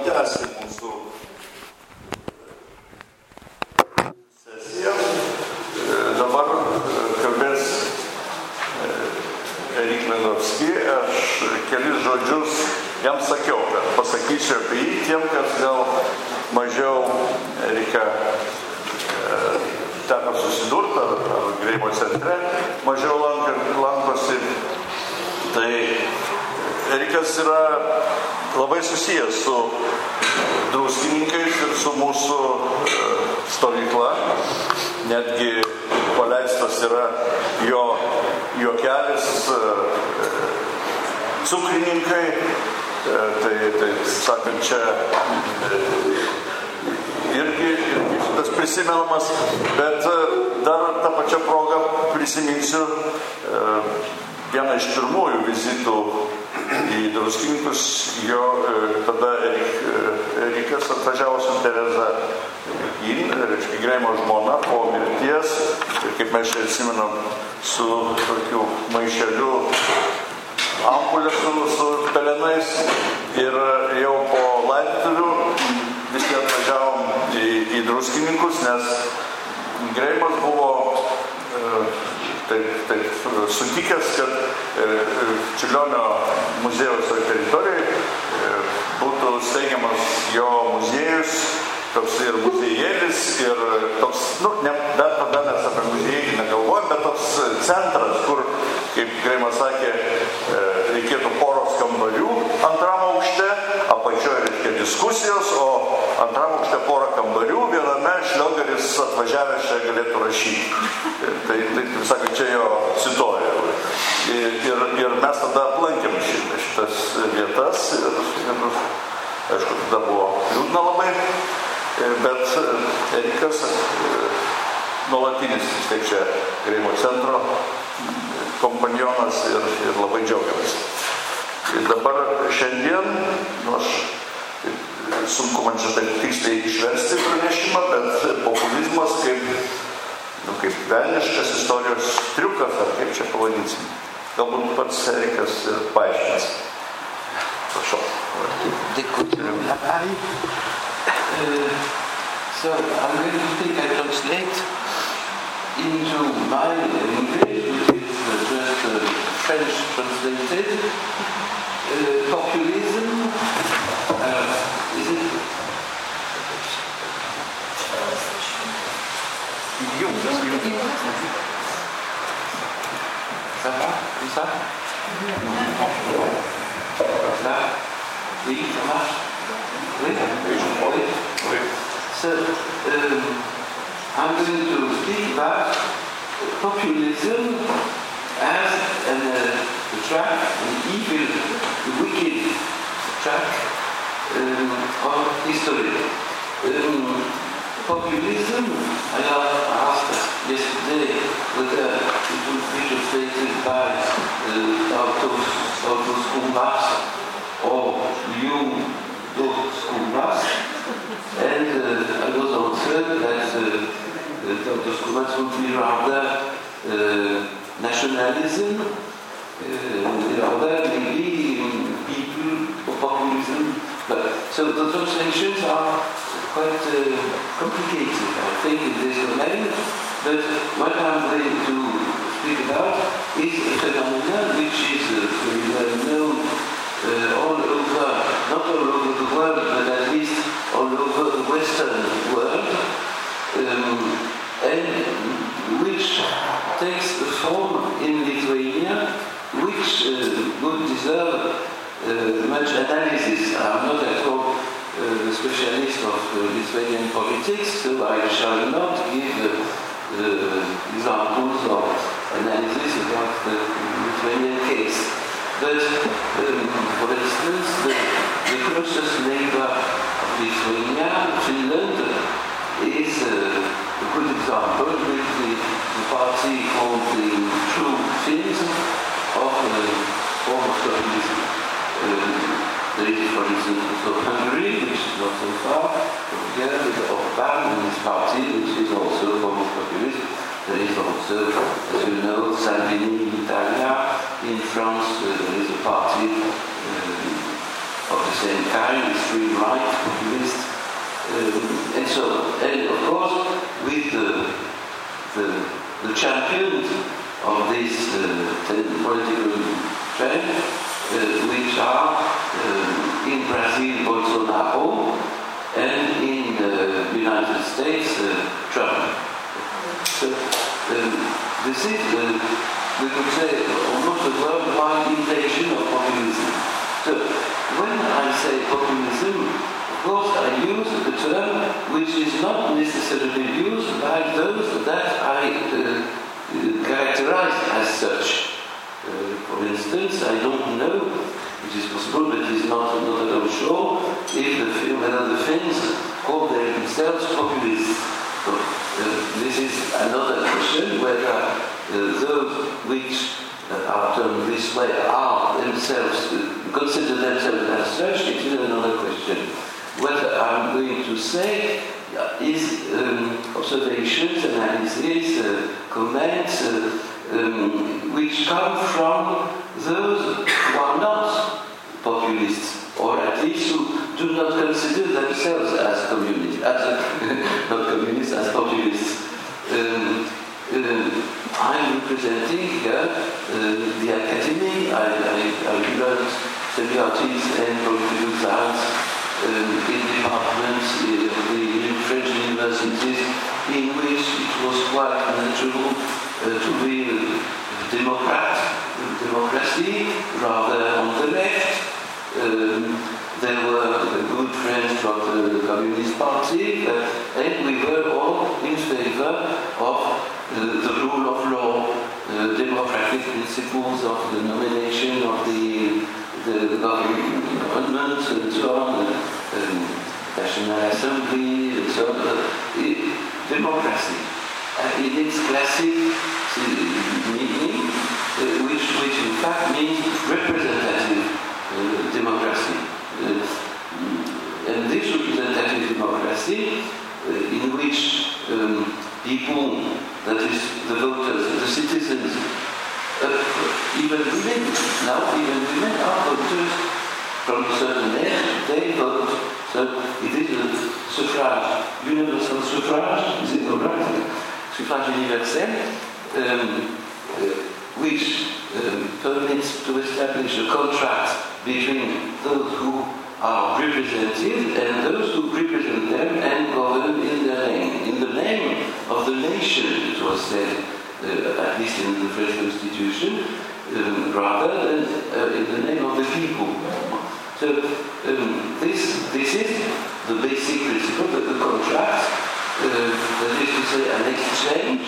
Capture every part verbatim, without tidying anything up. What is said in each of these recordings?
pratęsti mūsų sesiją. Dabar kalbės Erik Lendowski. Aš kelis žodžius jam sakiau, bet pasakysiu apie jį tiem, kas gal mažiau Eriką teko susidurti ar, ar Greimo centre, mažiau lankosi. Tai Erikas yra labai susijęs su druskininkais ir su mūsų stovykla. Netgi paleistas yra jo juokelis cukrininkai. Tai, tai sakant, čia irgi, irgi šitas prisimenamas, bet dar tą pačią progą prisiminsiu vieną iš pirmųjų vizitų į druskininkus. Jo tada Erik, Erikas atvažiavo su Tereza Gin, reiškia Greimo žmona, po mirties, ir kaip mes čia atsimenam, su tokiu maišeliu ampulė su, su pelenais, ir jau po laidotuvių visi atvažiavom į, į druskininkus, nes Greimas buvo e, taip, taip sutikęs, kad e, Čiurlionio muziejaus teritorijai e, būtų steigiamas jo muziejus, toks ir muziejėlis, ir toks, nu, ne, dar tada mes apie muziejį negalvojom, bet toks centras, kur, kaip Greimas sakė, reikėtų poros kambarių antram aukšte, apačioje reiškia diskusijos, o antram aukšte porą kambarių, viename Šliogeris atvažiavęs čia galėtų rašyti. Tai, tai kaip sakė, čia jo cituoja. Ir, ir, ir mes tada aplankėm šitas vietas, ir, ir aišku, tada buvo liūdna labai, bet Erikas nuolatinis, tai čia Greimo centro kompanionas, ir, ir labai džiaugiamės. Ir dabar šiandien, nu, aš sunku man čia taip tiksliai išversti pranešimą, bet populizmas kaip, nu, kaip velniškas istorijos triukas, ar kaip čia pavadinsim. Galbūt pats Erikas ir paaiškins. Prašau. Dėkui labai. So, I'm going to think I translate into my English, which is just uh, French translated. Uh, populism, uh, is it? Ça va? Comme ça? Ça? Oui, ça marche? Oui? Oui. Oui. So, um, I'm going to speak about populism as an, uh, a track, an evil, wicked track um, of history. Um, populism, I asked yesterday whether it would be translated by uh, Autos, Autos Kumbas or Jung Dos Kumbas, and uh, I was answered that uh, Autos Kumbas would be rather uh, nationalism, uh, rather maybe um, people or populism. But, so the translations are quite uh, complicated, I think, in this domain. But what I'm going to speak about is a phenomenon which is uh, very well known uh, all over, not all over the world, but at least all over the Western world, um, and which takes the form in Lithuania, which uh, would deserve uh, much analysis. I'm not at all uh, a specialist of uh, Lithuanian politics, so I shall not give uh, uh, examples of analysis about the Lithuanian case. But, um, for instance, the, the closest neighbor of Lithuania, Finland, is uh, a good example with the, the party called the True Finns of the form of communism. Um, there is, for instance, also Hungary, which is not so far from here, with Orbán and his party, which is also a form of populism. There is also, as you know, Salvini in Italia. In France, uh, there is a party uh, of the same kind, extreme right, so, and of course, with the, the, the champions of this uh, political trend, uh, which are uh, in Brazil, Bolsonaro, and in the United States, uh, Trump. So, um, this is, uh, we could say, almost a worldwide invasion of populism. So, when I say populism, of course I use the term which is not necessarily used by those that I uh, characterize as such. Uh, for instance, I don't know, it is possible, but it is not, not at all sure, if the, whether the Finns call themselves populists. So, uh, this is another question, whether uh, those which uh, are termed this way are themselves, uh, consider themselves as such, it is another question. What I'm going to say is um, observations, analysis, uh, comments, uh, um, which come from those who are not populists, or at least who do not consider themselves as communists, as uh, not communists, as populists. Um, uh, I'm representing here uh, the academy. I, I, I learned semiotics and political science um, in departments of uh, the French universities, in which it was quite natural uh, to be a Democrat, democracy, rather on the left. Um, there were good friends from the Communist Party, uh, and we were all in favor of uh, the rule of law, uh, democratic principles of the nomination of the, the government, and so on, uh, um, National Assembly, and so on. Uh, democracy, uh, in its classic uh, meaning, uh, which, which in fact means representative uh, democracy. Uh, and this representative democracy, uh, in which um, people, that is the voters, the citizens, uh, even women, now even women are voters from a certain age, they vote. So it is a suffrage, universal suffrage, is it correct? Suffrage universel, um, uh, which um, permits to establish a contract between those who are represented and those who represent them and govern in their name. In the name of the nation, it was said, uh, at least in the French Constitution, um, rather than uh, in the name of the people. So um, this, this is the basic principle, that the contract, uh, that is to say an exchange,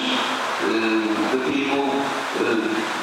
uh, the people uh,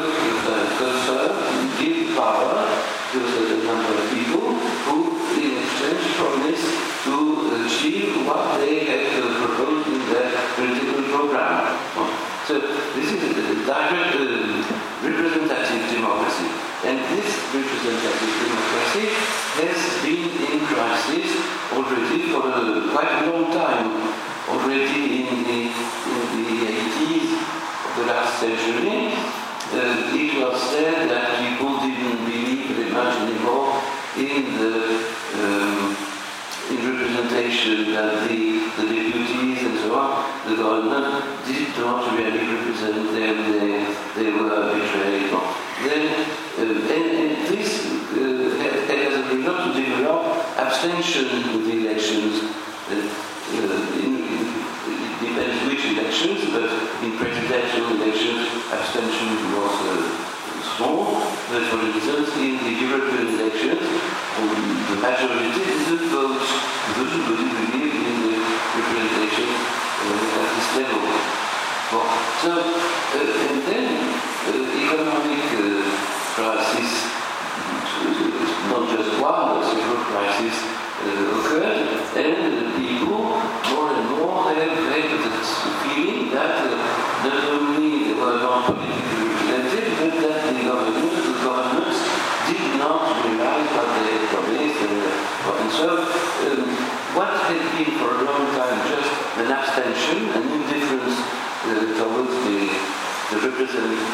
confer, give power to a certain number of people who in exchange promise to achieve what they have uh, proposed in their political program. So this is a direct uh, representative democracy. And this representative democracy has been in crisis already for a, quite a long time. Already in the, in the eighties of the last century, uh, it was said that people didn't believe very much anymore in the um, in representation, that the, the deputies and so on, the government did not really represent them, they, they were betrayed. Then, uh, and, and this uh, has a lot to develop abstention with the elections. Uh, uh, in, it depends which elections, but in presidential elections, abstention was uh, small. But for instance, in the European elections, um, the majority didn't vote because nobody believed in the representation uh, at this level. Well, so, uh, and then uh, economic uh, crisis, not just one, but several crises uh, occurred, and people more and more have had the feeling that uh, not only were not politically represented, but that the government, the governments did not realize what they had promised. And, uh, and so, um, what had been for a long time just an abstention, an indifference uh, towards the, the representatives,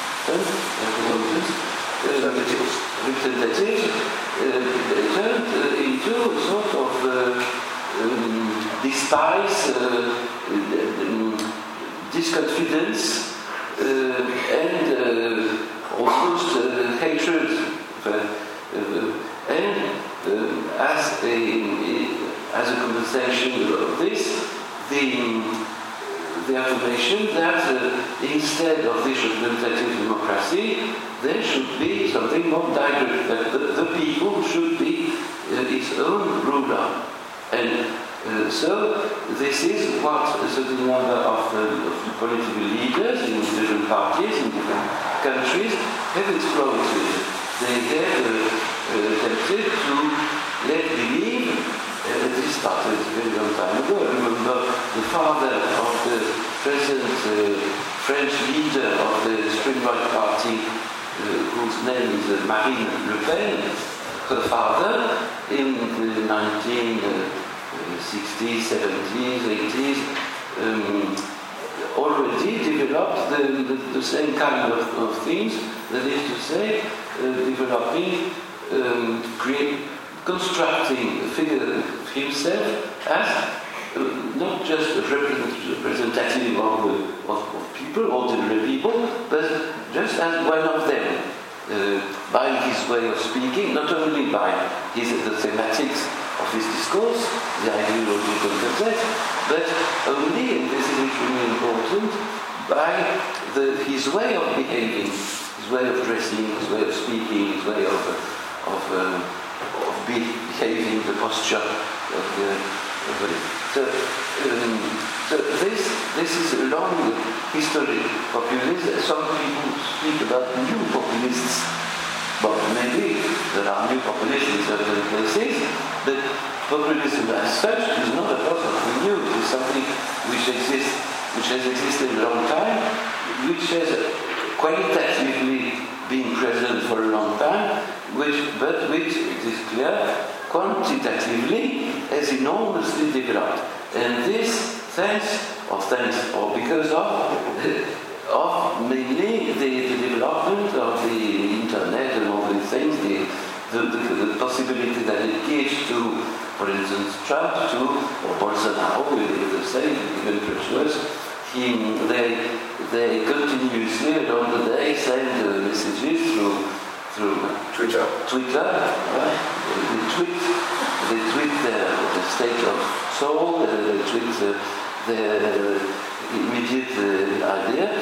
representatives, representatives uh, turned uh, into a sort of uh, um, distaste despise, uh, um, disconfidence, uh, and uh, almost uh, hatred. Uh, uh, and uh, as, a, as a compensation of this, the, the affirmation that uh, instead of this representative democracy, there should be something more direct, that the, the people should be uh, its own ruler. And uh, so this is what a certain number of, uh, of political leaders in different parties, in different countries, have exploited. They have uh, uh, attempted to let believe, uh, this started a very long time ago. I remember the father of the present uh, French leader of the Springboard Party, uh, whose name is uh, Marine Le Pen. Her father, in the nineteen sixties, seventies, eighties, um, already developed the, the, the same kind of, of things, that is to say, uh, developing, um, create, constructing a figure of himself as uh, not just a representative of, uh, of, of people, ordinary people, but just as one of them, uh, by his way of speaking, not only by his, the thematics of his discourse, the ideological context, but only, and this is extremely important, by the, his way of behaving, his way of dressing, his way of speaking, his way of, uh, of, uh, of behaving, the posture of the, of the so, um, so this, this is a long history. Populism, some people speak about new populists. But maybe there are new populists in certain places, but populism as such is not a process new. It is something which exists, which has existed a long time, which has qualitatively been present for a long time, which, but which, it is clear, quantitatively has enormously developed. And this, thanks, or thanks, or because of, of mainly the, the development of the internet and all these things, the, the, the, the possibility that it gives to, for instance, Trump, to, or Bolsonaro, with the same, even Christmas, he, they, they continuously along the day send uh, messages through through Twitter. Twitter, right? They tweet, they tweet their, the state of soul, uh, they tweet uh, their immediate uh, idea,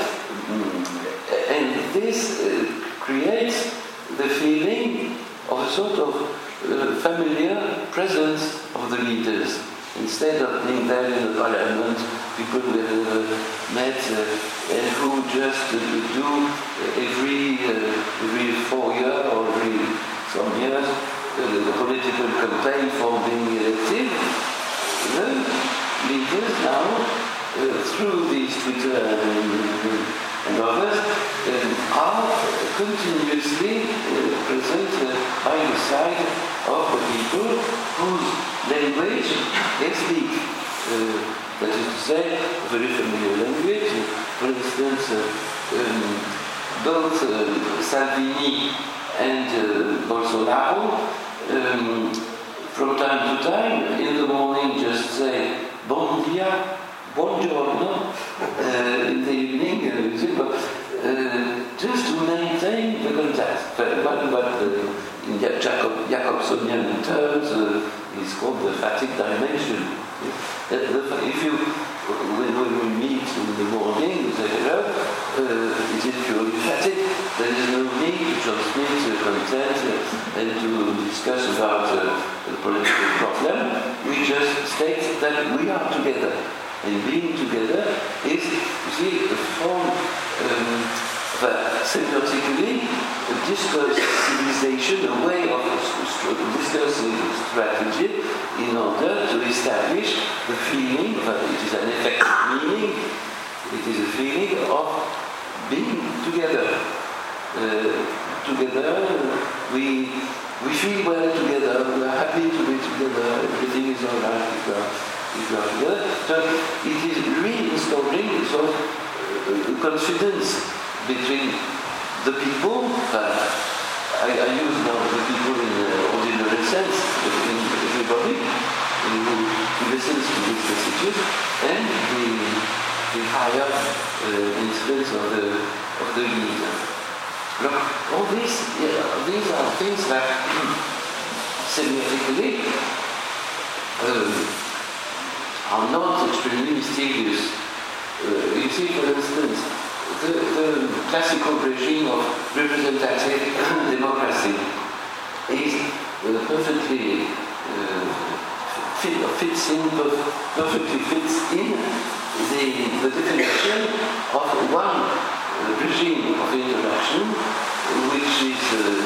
and this uh, creates the feeling of a sort of uh, familiar presence of the leaders. Instead of being there in the parliament, people who have uh, met uh, and who just uh, do uh, every uh, every four years or every some years uh, the political campaign for being elected. The leaders now, uh, through these Twitter and, and others, uh, are continuously uh, present uh, by the side of the people whose language they speak. Uh, that is to say, a very familiar language. For instance, uh, um, both uh, Salvini and uh, Bolsonaro, um, from time to time, in the morning, just say "Bon dia," "Buongiorno," uh, in the evening, uh, uh, just to maintain the contact. But, but uh, in Jacob, Jacobsonian terms, uh, it's called the fatigue dimension. Uh, the, if you, when, when we meet in the morning, we say, hello, uh, is it purely fatigue? There is no need to transmit uh, content uh, and to discuss about uh, the political problem. We just state that we are together. And being together is, you see, a form um, of semiotically a discourse civilization, a way of discussing strategy in order to establish the feeling, it is an effective meaning, it is a feeling of being together. Uh, together, we we feel well together, we are happy to be together, everything is all right if we are, if we are together. So it is reinstalling sort of uh, confidence between the people, uh, I, I use now the people in the ordinary sense, in everybody who listens to these messages, higher uh, incidence of the of the leader. Look, all these yeah, these are things that significantly um, are not extremely mysterious. Uh, you see, for instance, the, the classical regime of representative democracy is uh, perfectly uh, fit, fits in, perfectly fits in the, the definition of one uh, regime of interaction, which is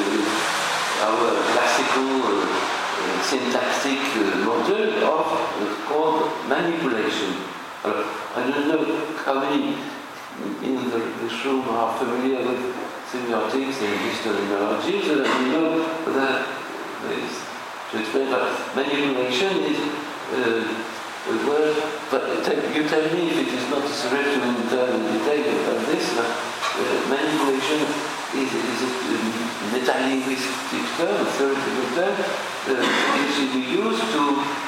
uh, our classical uh, uh, syntactic uh, model of uh, called manipulation. Uh, I don't know how many in the, this room are familiar with semiotics and epistemology, so that you know that there is, to explain that manipulation is uh, a word, but tell, you tell me if it is not necessary to enter in detail about this. Uh, manipulation is, is a meta-linguistic term, a theoretical term, uh, which is used to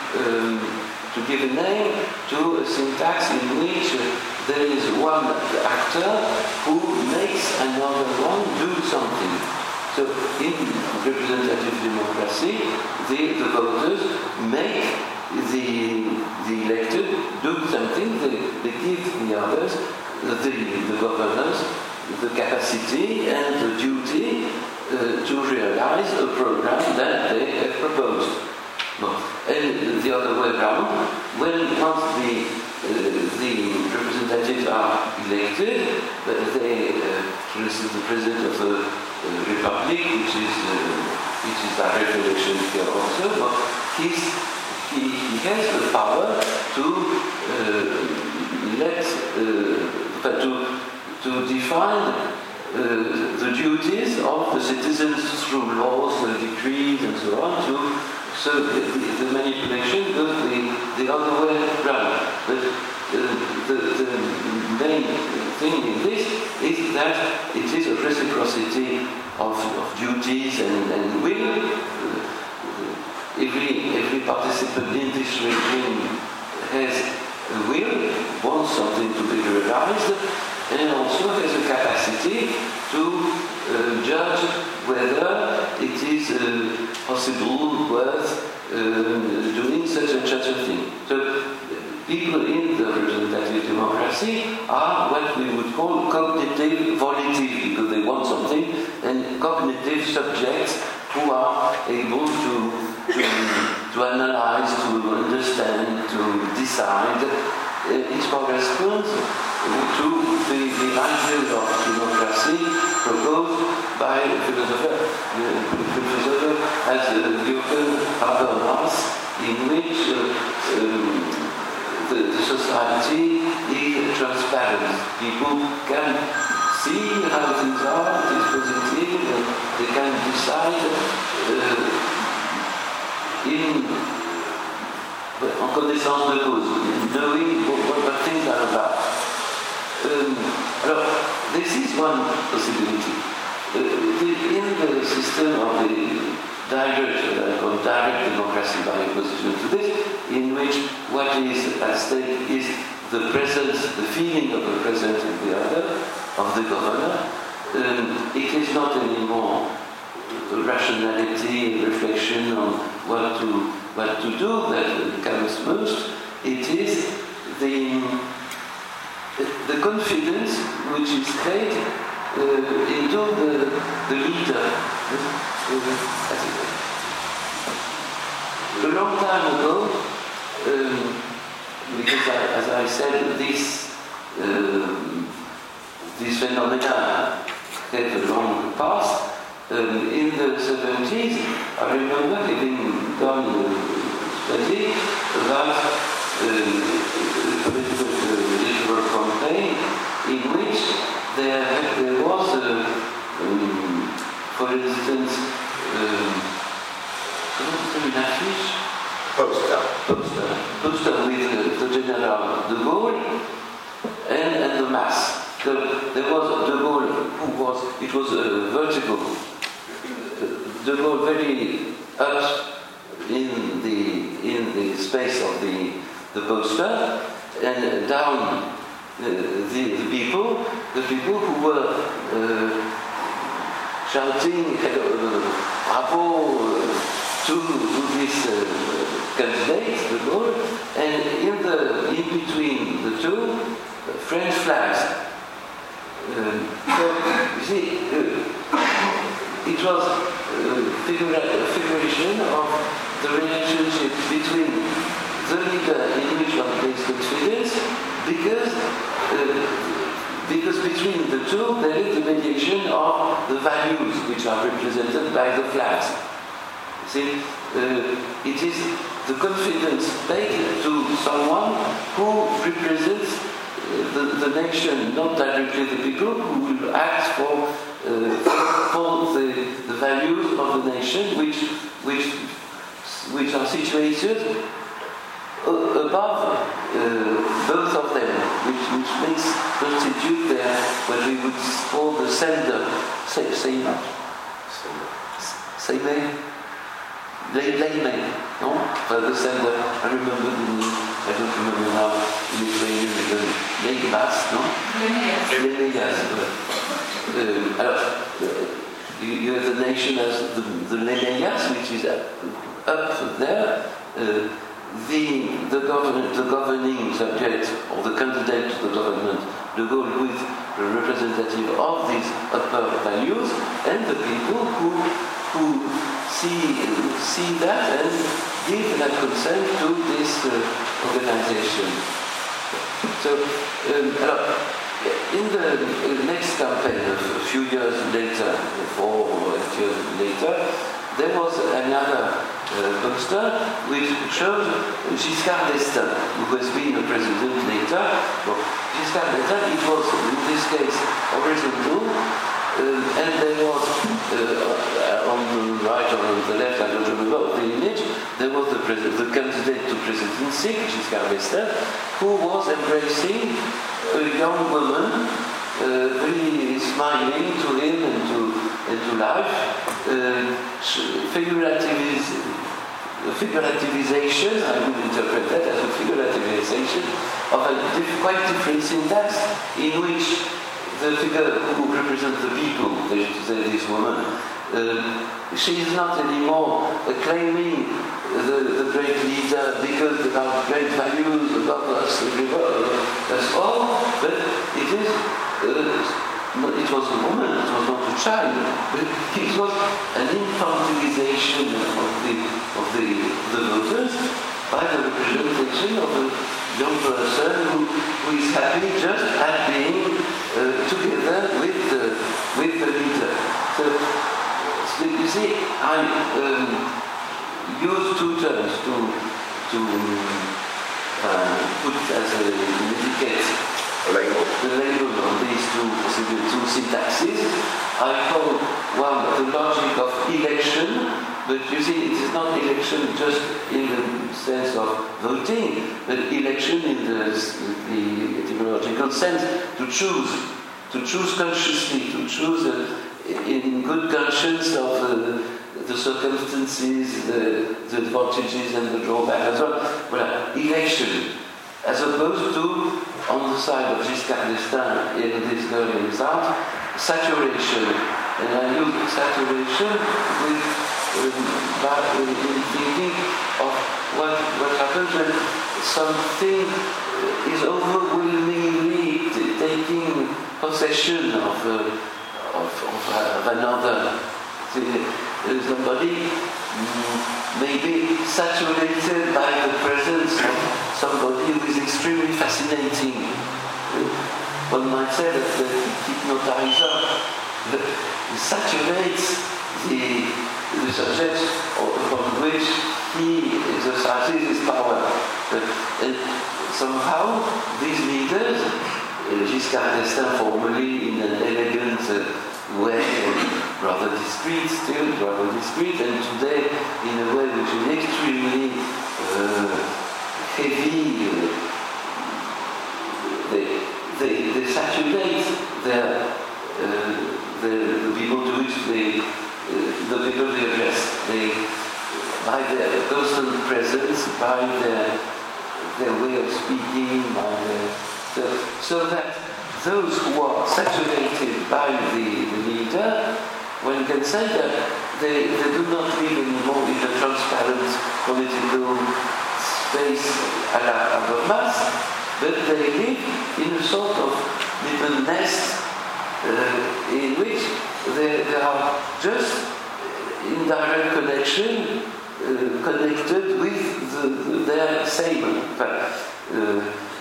um, to give a name to a syntax in which uh, there is one actor who makes another one do something. So in representative democracy, the, the voters make the, the elected do something, they, they give the others, the, the governors, the capacity and the duty uh, to realize a program that they have proposed. No. And the other way around, when once the, uh, the representatives are elected, they, uh, for instance, the president of the uh, republic, which is uh, which is direct election here also, but he's, he, he has the power to uh, let uh, to to define uh, the duties of the citizens through laws and decrees and so on. To So the, the, the manipulation goes the, the other way around. But uh, the, the main thing in this is that it is a reciprocity of, of duties and, and will. Uh, every, every participant in this regime has a will, wants something to be realized, and also has a capacity to uh, judge whether it is uh, possible, worth uh, doing such and such a thing. So people in the representative democracy are what we would call cognitive volitive, because they want something, and cognitive subjects who are able to, to, to analyze, to understand, to decide. Uh, it corresponds to the, the idea of democracy proposed by a philosopher, uh, philosopher as uh, Jürgen Habermas, in which uh, um, the, the society is transparent. People can see how things are, it is positive, and they can decide uh, in en connaissance de cause, knowing what, what things are about. Um, alors, this is one possibility. Uh, the, in the system of the direct, uh, called direct democracy by opposition to this, in which what is at stake is the presence, the feeling of the presence of the other, of the governor, um, it is not anymore rationality and reflection on what to what to do that comes most. It is the the confidence which is paid uh, into the, the leader. A long time ago, um, because I, as I said, this uh, these phenomena have a long past. Um, in the seventies, I remember having done a study about um, a political uh, campaign in which there, there was, a, um, for instance, um, an affiche? Poster. Poster. Poster with uh, the General de Gaulle and, and the mass. So there was De Gaulle, who was, it was uh, vertical. De Gaulle very up in the in the space of the the poster, and down the, the people, the people who were uh, shouting bravo to this uh, candidate, de Gaulle, and in the in between the two, uh, French flags. Um, so you see, uh, it was a figura- figuration of the relationship between the leader in which one takes confidence, because uh, because between the two there is the mediation of the values which are represented by the flags. See, uh, it is the confidence paid to someone who represents uh, the, the nation, not directly the people, who will act for uh, for the, the values of the nation, which which which are situated above uh, both of them, which, which makes constitute their what we would call the sender. Say, say, say, say, layman, no? For the sender. I remember the I don't remember now in Ukrainian the laymas, no? Laymas. Uh, alors, uh, you, you have the nation as the, the laymas, which is up, up there. Uh, The, the, govern, the governing subject or the candidate to the government, the goal with the representative of these upper values, and the people who who see see that and give that consent to this uh, organization. So, um, in the next campaign, a few years later, four or eight years later, there was another Uh, poster which showed Giscard d'Estaing, who has been a president later. Well, Giscard d'Estaing, it was in this case horizontal, uh, and there was uh, on the right or on the left, I don't remember the image, there was the, pres- the candidate to presidency, Giscard d'Estaing, who was embracing a young woman, uh, really smiling to him and to, and to life, uh, figurativizing. Figurativization, I would interpret that as a figurativization of a diff- quite different syntax in which the figure who represents the people, this woman, uh, she is not anymore claiming the, the great leader because there are great values above us, that's all, but it is uh, it was a woman, it was not a child, but it was an infantilization of the of the, the voters by the representation of a young person who, who is happy just at being uh, together with the with the leader. So, so you see, I um, use two terms to to uh, put as a indicate. Label. The label on these two, two syntaxes. I call one the logic of election, but you see it is not election just in the sense of voting, but election in the, the etymological sense, to choose, to choose consciously, to choose uh, in good conscience of uh, the circumstances, the, the advantages and the drawbacks. Voilà, election, as opposed to on the side of Giscard d'Estaing in this going result, saturation. And I use saturation with, um, in thinking of what, what happens when something is overwhelmingly t- taking possession of, uh, of, of, uh, of another. Somebody mm, may be saturated by the presence of somebody who is extremely fascinating. One might say that the hypnotizer saturates the, the subject upon which he exercises his power. But uh, somehow these leaders, uh, Giscard d'Estaing formerly in an elegant uh, way, rather discreet still, rather discreet, and today in a way which is extremely uh, heavy. Uh, they, they, they saturate their, uh, the, the people to which they, uh, the people they address. They, by their constant presence, by their, their way of speaking, by their So, so that those who are saturated by the, the leader, one can say that they, they do not live anymore in a transparent political space à la Habermas, but they live in a sort of little nest uh, in which they, they are just in direct connection, uh, connected with the, the, their Seiben. Uh,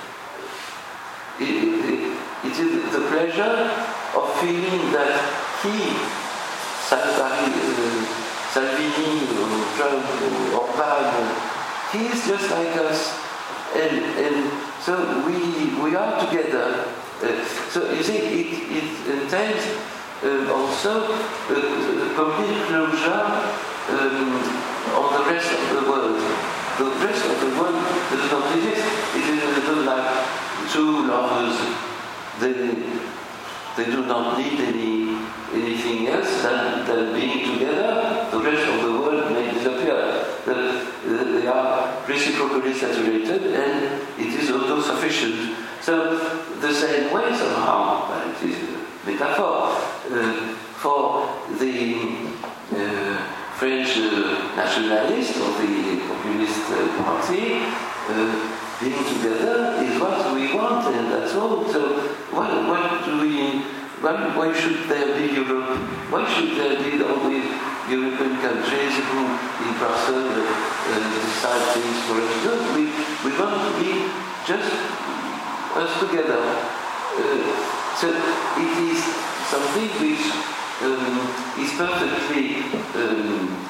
it, it, it is the pleasure of feeling that he, Salvini, uh, Salvini or Trump or Orban, he is just like us, and, and so we we are together. Uh, so you see, it, it entails uh, also uh, complete closure um, on the rest of the world. The rest of the world does not exist. It is a little like two lovers. They they do not need any anything else than, than being together. The rest of the world may disappear. The, they are reciprocally saturated, and it is auto-sufficient. So the same way somehow, well, it is a metaphor, uh, for the uh, French uh, nationalists or the populist uh, party, uh, being together is what we want, and that's all. So what, what do we, why, why should there be Europe? Why should there be all the European countries who in Brussels uh, uh, decide things for us? No, we, we want to be just us together. Uh, so it is something which um, is perfectly um,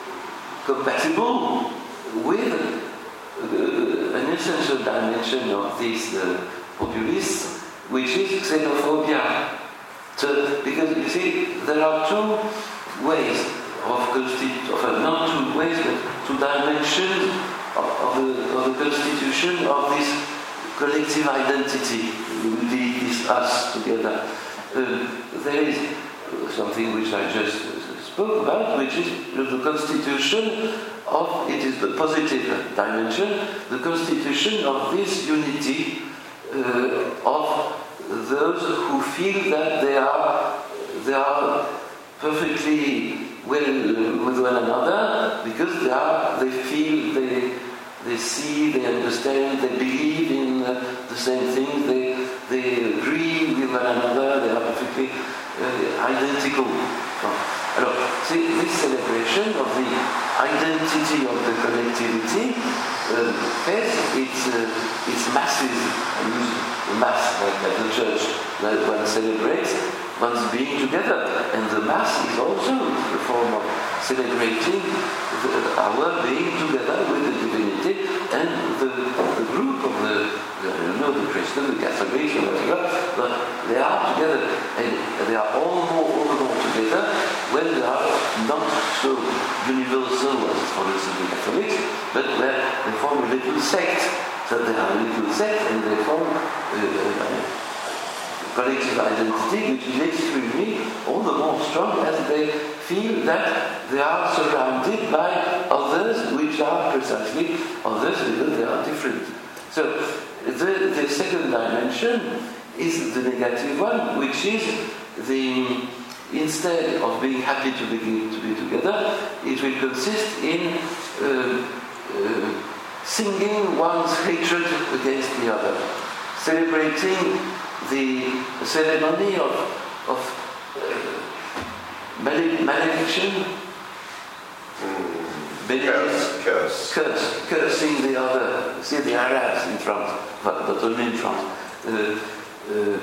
compatible with uh, an essential dimension of these uh, populists, which is xenophobia. So, because you see, there are two ways of constitu- of, uh, not two ways, but two dimensions of, of, the, of the constitution of this collective identity, the, this us together. Uh, there is something which I just spoke about, which is the constitution of, it is the positive dimension, the constitution of this unity uh, of those who feel that they are they are perfectly well with one another because they are they feel they they see, they understand, they believe in uh, the same things, they they agree with one another, they are perfectly uh, identical. Alors, see, this celebration of the identity of the collectivity uh, has its uh, its masses. I use the mass like, like the church that one celebrates one's being together, and the mass is also a form of celebrating the, our being together with the divinity and the, the group of the, the you know the Christian, the Catholics, whatever, but they are together, and they are all more all more together when they are not so universal as for instance the Catholics, but where they form a little sect. So they are a little sect, and they form uh, uh, collective identity, which is extremely all the more strong as they feel that they are surrounded by others which are precisely others because they are different. So the, the second dimension is the negative one, which is the instead of being happy to be, to be together, it will consist in uh, uh, singing one's hatred against the other, celebrating the ceremony of, of uh, malediction, mm. Benedict, curse, curse. curse, cursing the other. See the Arabs in France, but not only in France. Uh, uh,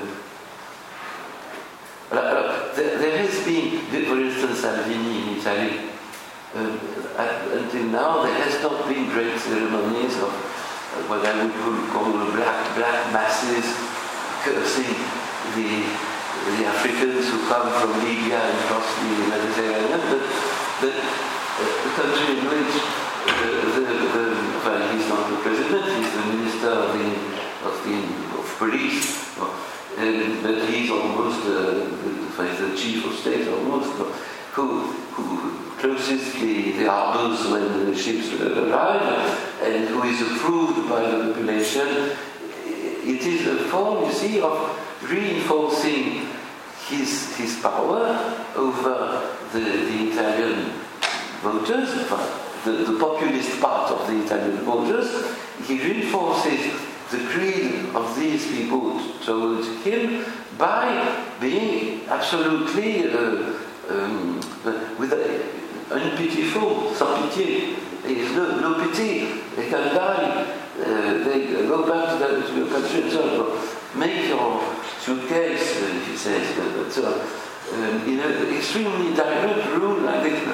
uh, there, there has been, for instance, Salvini in Italy. Uh, until now, there has not been great ceremonies of uh, what I would call black black masses, cursing the, the Africans who come from Libya and cross the Mediterranean, but, but uh, the country in which uh, the, the, well, he's not the president, he's the minister of the, of the of police, and, but he's almost uh, the, the chief of state almost, who, who closes the, the harbors when the ships arrive, and who is approved by the population. it is a form, you see, of reinforcing his his power over the, the Italian voters, the, the populist part of the Italian voters. He reinforces the creed of these people towards him by being absolutely uh, um, with a, unpitiful, sans pitié. There is no, no pity. They can die. Uh, they go back to, the, to your country and so on. Make your suitcase, uh, he says. Uh, so, um, in an extremely direct rule like this.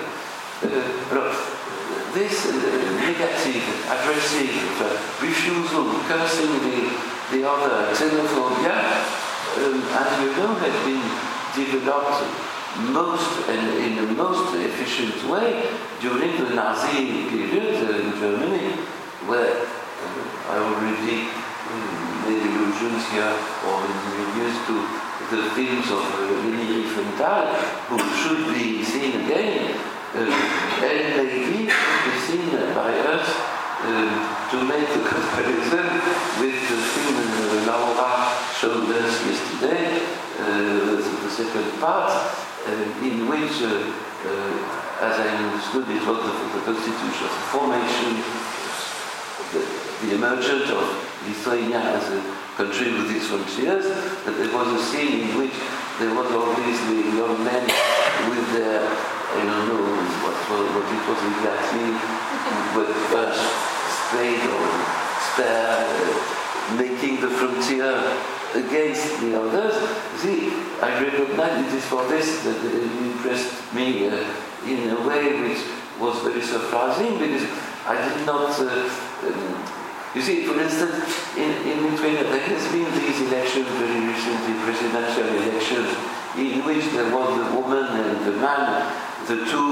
Uh, this uh, negative, aggressive uh, refusal, cursing the, the other, xenophobia, um, as you know, has been developed most and in the most efficient way during the Nazi period uh, in Germany, where uh, I already um, made allusions here or used to the films of uh, Leni Riefenstahl, who should be seen again, uh, and maybe be seen by us uh, to make a comparison with the film uh, Laura showed us yesterday, uh, the second part, uh, in which, uh, uh, as I understood, it was the, the constitution, the formation, the, the emergence of Lithuania as a country with its frontiers, that there was a scene in which there was obviously young men with their, I don't know what, what it was exactly, with first spade or spear, uh, making the frontier against the others. See, I recognize it is for this that it impressed me uh, in a way which was very surprising, because I did not, uh, um, you see, for instance, in, in Lithuania there has been these elections very recently, presidential elections, in which there was the woman and the man, the two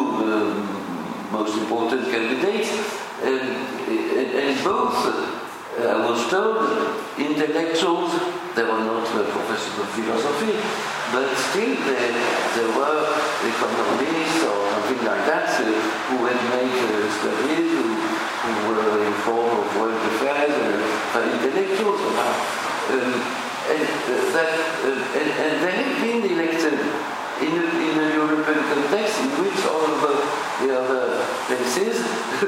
um, most important candidates, and, and, and both, uh, I was told, intellectuals. They were not uh, professors of philosophy, but still there, there were economists or something like that uh, who had made uh, studies, who, who were informed of world affairs, uh, intellectuals. Um, and, uh, that, uh, and, and they had been elected in a, in a European context in which all of the, the other places,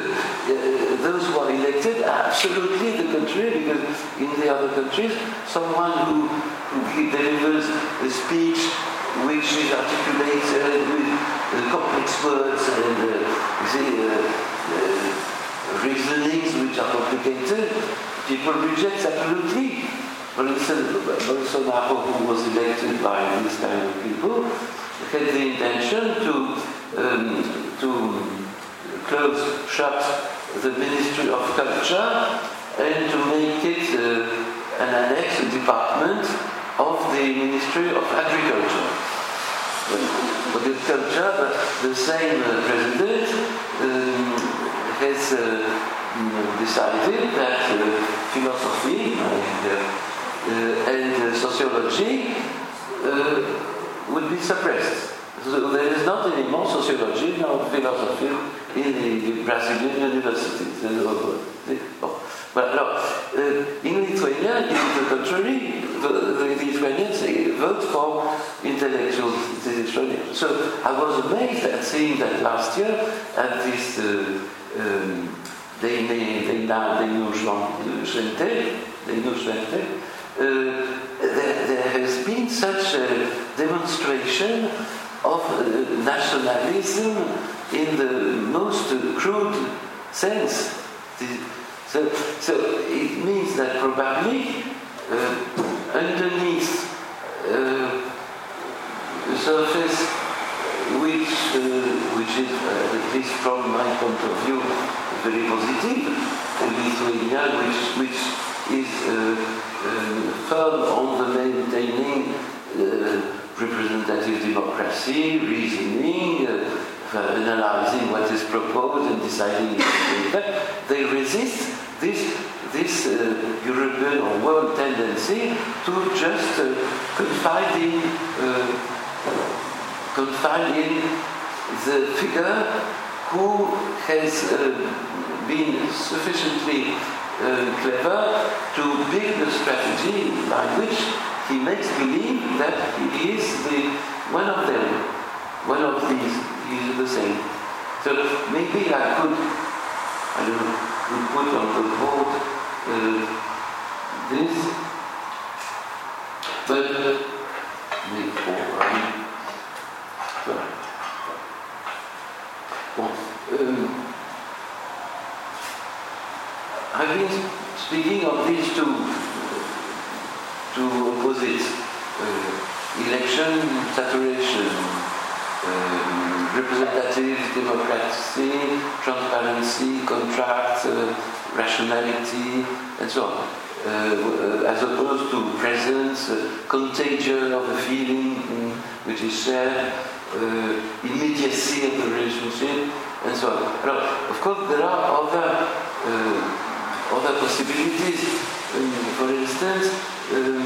uh, those who are elected are absolutely the contrary, because in the other countries, someone who, who delivers a speech which is articulated with uh, complex words and uh, the, uh, uh, reasonings which are complicated, people reject absolutely. For instance, Bolsonaro, who was elected by this kind of people, had the intention to um, to close, shut the Ministry of Culture and to make it uh, an annex, a department of the Ministry of Agriculture. But agriculture, but the same uh, president um, has uh, decided that uh, philosophy and, uh, uh, and uh, sociology uh, would be suppressed. So there is not anymore sociology nor philosophy in the Brazilian universities. Oh. But no, uh, in Lithuania, it is the contrary. The, the Lithuanians vote for intellectuals. So I was amazed at seeing that last year at this uh, um, uh, there, there has been such a demonstration of uh, nationalism in the most uh, crude sense. So, so it means that probably uh, underneath uh, the surface, which uh, which is, uh, at least from my point of view, very positive, Lithuania, which which is uh, uh, firm on the maintaining uh, representative democracy, reasoning, uh, analyzing what is proposed and deciding. They resist this this uh, European or world tendency to just uh, confide in uh, confide in the figure who has uh, been sufficiently uh, clever to build a strategy by which he makes believe that he is the one of them, one of these, he is the same. So maybe I could, I don't know, could put on the board uh, this, but maybe, oh, I mean, sorry. Bon, um, I've been speaking of these two, two opposites, uh, election, saturation, um, representative democracy, transparency, contract, uh, rationality, and so on. Uh, as opposed to presence, uh, contagion of a feeling um, which is shared, uh, immediacy of the relationship, and so on. Alors, of course, there are other uh, other possibilities. Um, for instance, um,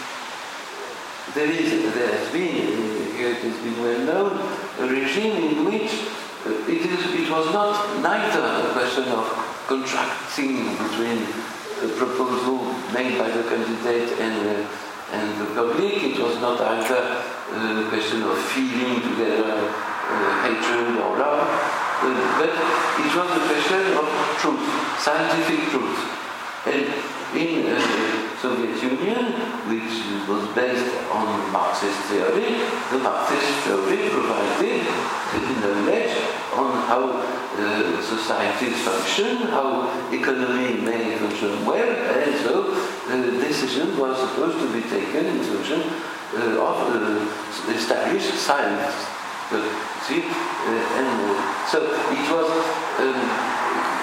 there is, there has been, here it has been well known, a regime in which uh, it is, it was not neither a question of contracting between a proposal made by the candidate and uh, and the public. It was not either a question of feeling together uh, hatred or love, uh, but it was a question of truth, scientific truth. And in the uh, Soviet Union, which was based on Marxist theory, the Marxist theory provided knowledge on how uh, societies function, how economy may function well, and so the decision was supposed to be taken in function uh, of uh, established science. Uh, see, uh, and uh, so it was. Um,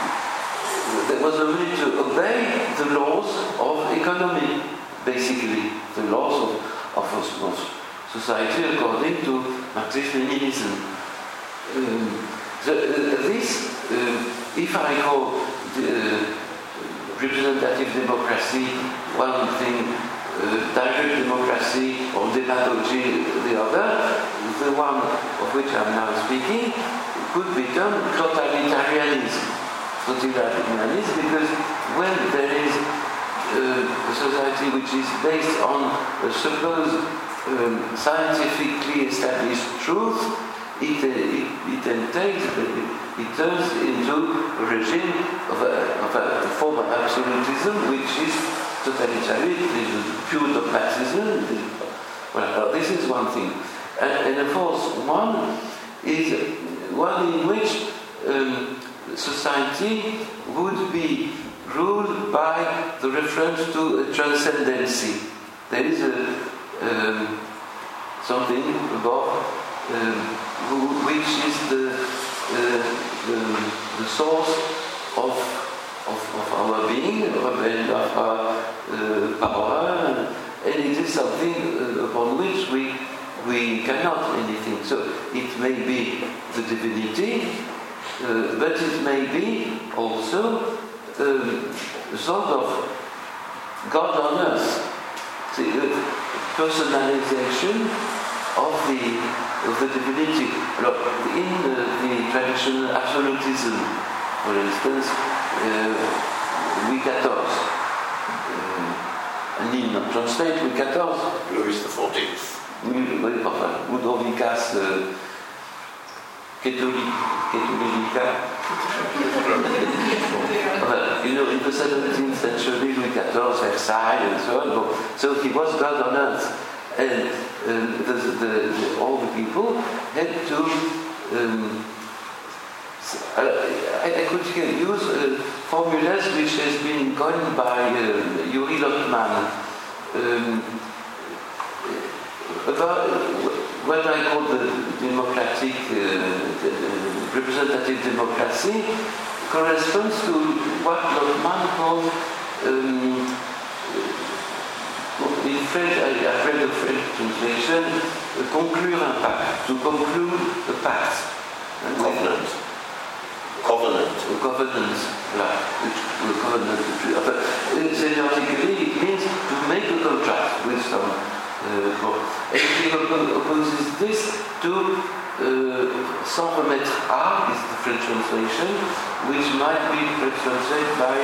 There was a way to obey the laws of economy, basically, the laws of, of, of society according to Marxist-Leninism. Um, the, uh, this, uh, if I call the, uh, representative democracy one thing, uh, direct democracy or demagogy the other, the one of which I'm now speaking could become totalitarianism. Totalitarianism, because when there is uh, a society which is based on a supposed um, scientifically established truth, it, uh, it, it entails, it, it turns into a regime of a, of a form of absolutism which is totalitarian, this is pure dogmatism. Well, this is one thing. And, and of course, one is one in which um, society would be ruled by the reference to a transcendency. There is a, um, something above um, which is the, uh, the, the source of, of, of our being of, and of our uh, power, and it is something uh, upon which we, we cannot anything. So it may be the divinity, Uh, but it may be also um, a sort of God on earth, the uh, personalization of the of the divinity. In uh, the traditional absolutism, for instance, uh, Louis fourteenth, uh, and in translate Louis fourteenth, Louis the fourteenth. Ludovicas uh, Catholic, Catholica. Well, you know, in the seventeenth century, Louis fourteenth, Versailles, and so on. So he was God on earth, and um, the, the, the, all the people had to. Um, I, I could use uh, formulas which has been coined by uh, Yuri Lotman um, about what I call the democratic, uh, the, uh, representative democracy corresponds to what Lotman called, um, in French, I, I've read the French translation, uh, conclure un pacte, to conclude a pact. Covenant. Covenant. A covenant, voilà. A covenant. Semiotically, it means to make a contract with someone. Uh, and he opposes this to uh, sans remettre à, is the French translation, which might be translated by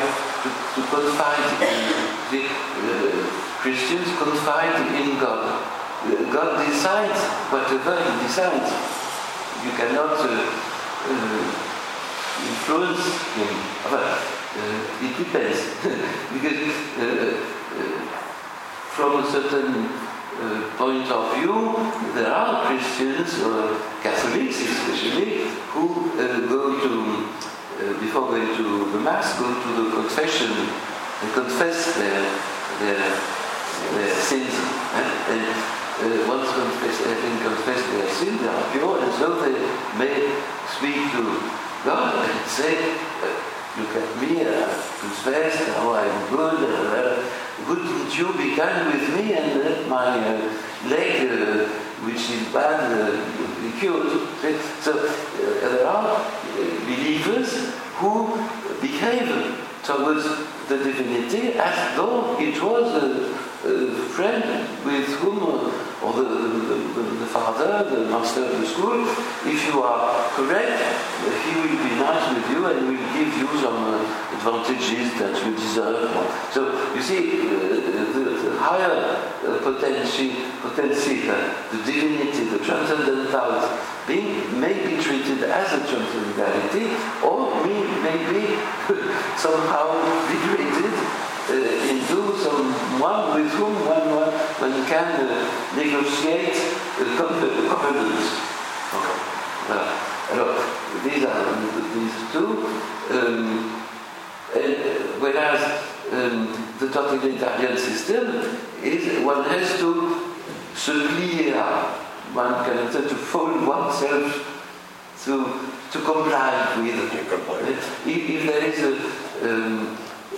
to, to confide in the uh, Christians confide in God. Uh, God decides whatever He decides. You cannot uh, uh, influence Him. Well, uh, it depends because uh, uh, from a certain uh, point of view, there are Christians or Catholics especially who uh, go to uh, before going to the Mass, go to the confession and confess their their, their sins. Eh? And uh, once confess, having confessed their sins, they are pure, and so they may speak to God and say, "Look at me, I confess how I'm good. Uh, wouldn't you be kind with me and let my uh, leg, uh, which is bad, uh, be cured?" So uh, there are believers who behave towards the divinity as though it was a, a friend with whom, uh, or the, the, the, the father, the master of the school, if you are correct, he will be nice with you and will give you some uh, advantages that you deserve. So you see, uh, the, the higher uh, potency, potency uh, the divinity, the transcendental being may be treated as a transcendentality, or may, may be somehow degraded uh, into someone with whom one, one, one can uh, negotiate uh, covenants. Okay. Uh, alors, these are these two. Um, and whereas um, the totalitarian system is one has to se plier à. One can try to fold oneself to to comply with. If, if there is a, um,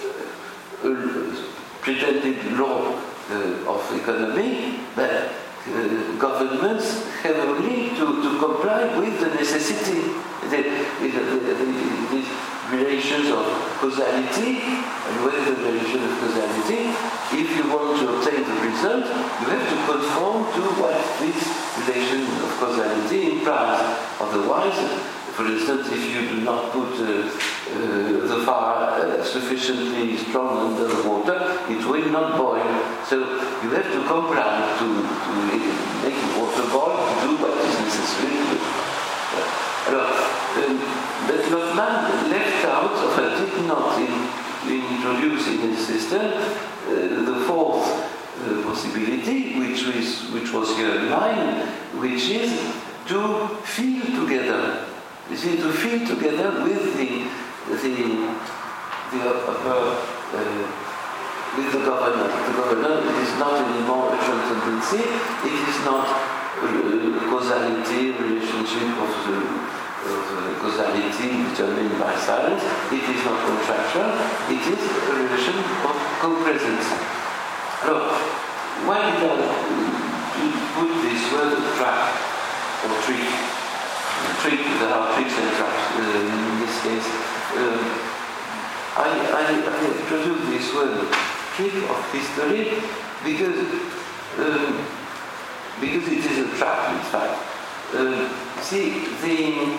a pretended law uh, of economy, but uh, governments have only to, to comply with the necessity, the, the, the, the, the relations of causality, and what is the relation of causality? If you want to obtain the result, you have to conform to what this relation of causality implies. Otherwise, for instance, if you do not put uh, uh, the fire uh, sufficiently strong under the water, it will not boil. So you have to comply to, to make the water boil, to do what is necessary. Alors, um, but Lotman left out, or did not in, introduce in his system uh, the fourth uh, possibility, which was, which was here in mine, which is to feel together. You see, to feel together with the the the upper uh, with the governor. The governor is not anymore a transcendency. It is not uh, causality, relationship of the of uh, causality determined by science. It is not contraction. It is a relation of co-presence. Alors, why did I put this word trap or trick? Trick, there are tricks and traps uh, in this case. Uh, I, I, I introduced this word trick of history because um, because it is a trap, in fact. Uh, see, the,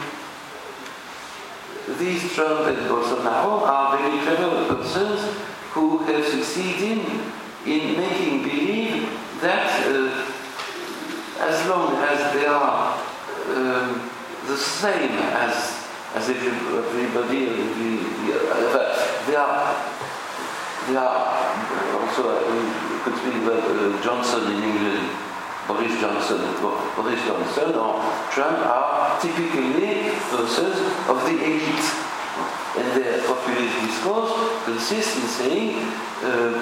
these Trump and Bolsonaro are very clever persons who have succeeded in making believe that uh, as long as they are um, the same as as everybody, every, uh, they are they are also uh, could speak about uh, Johnson in England, Boris Johnson, Boris Johnson or Trump are typically persons of the elite, and their populist discourse consists in saying uh,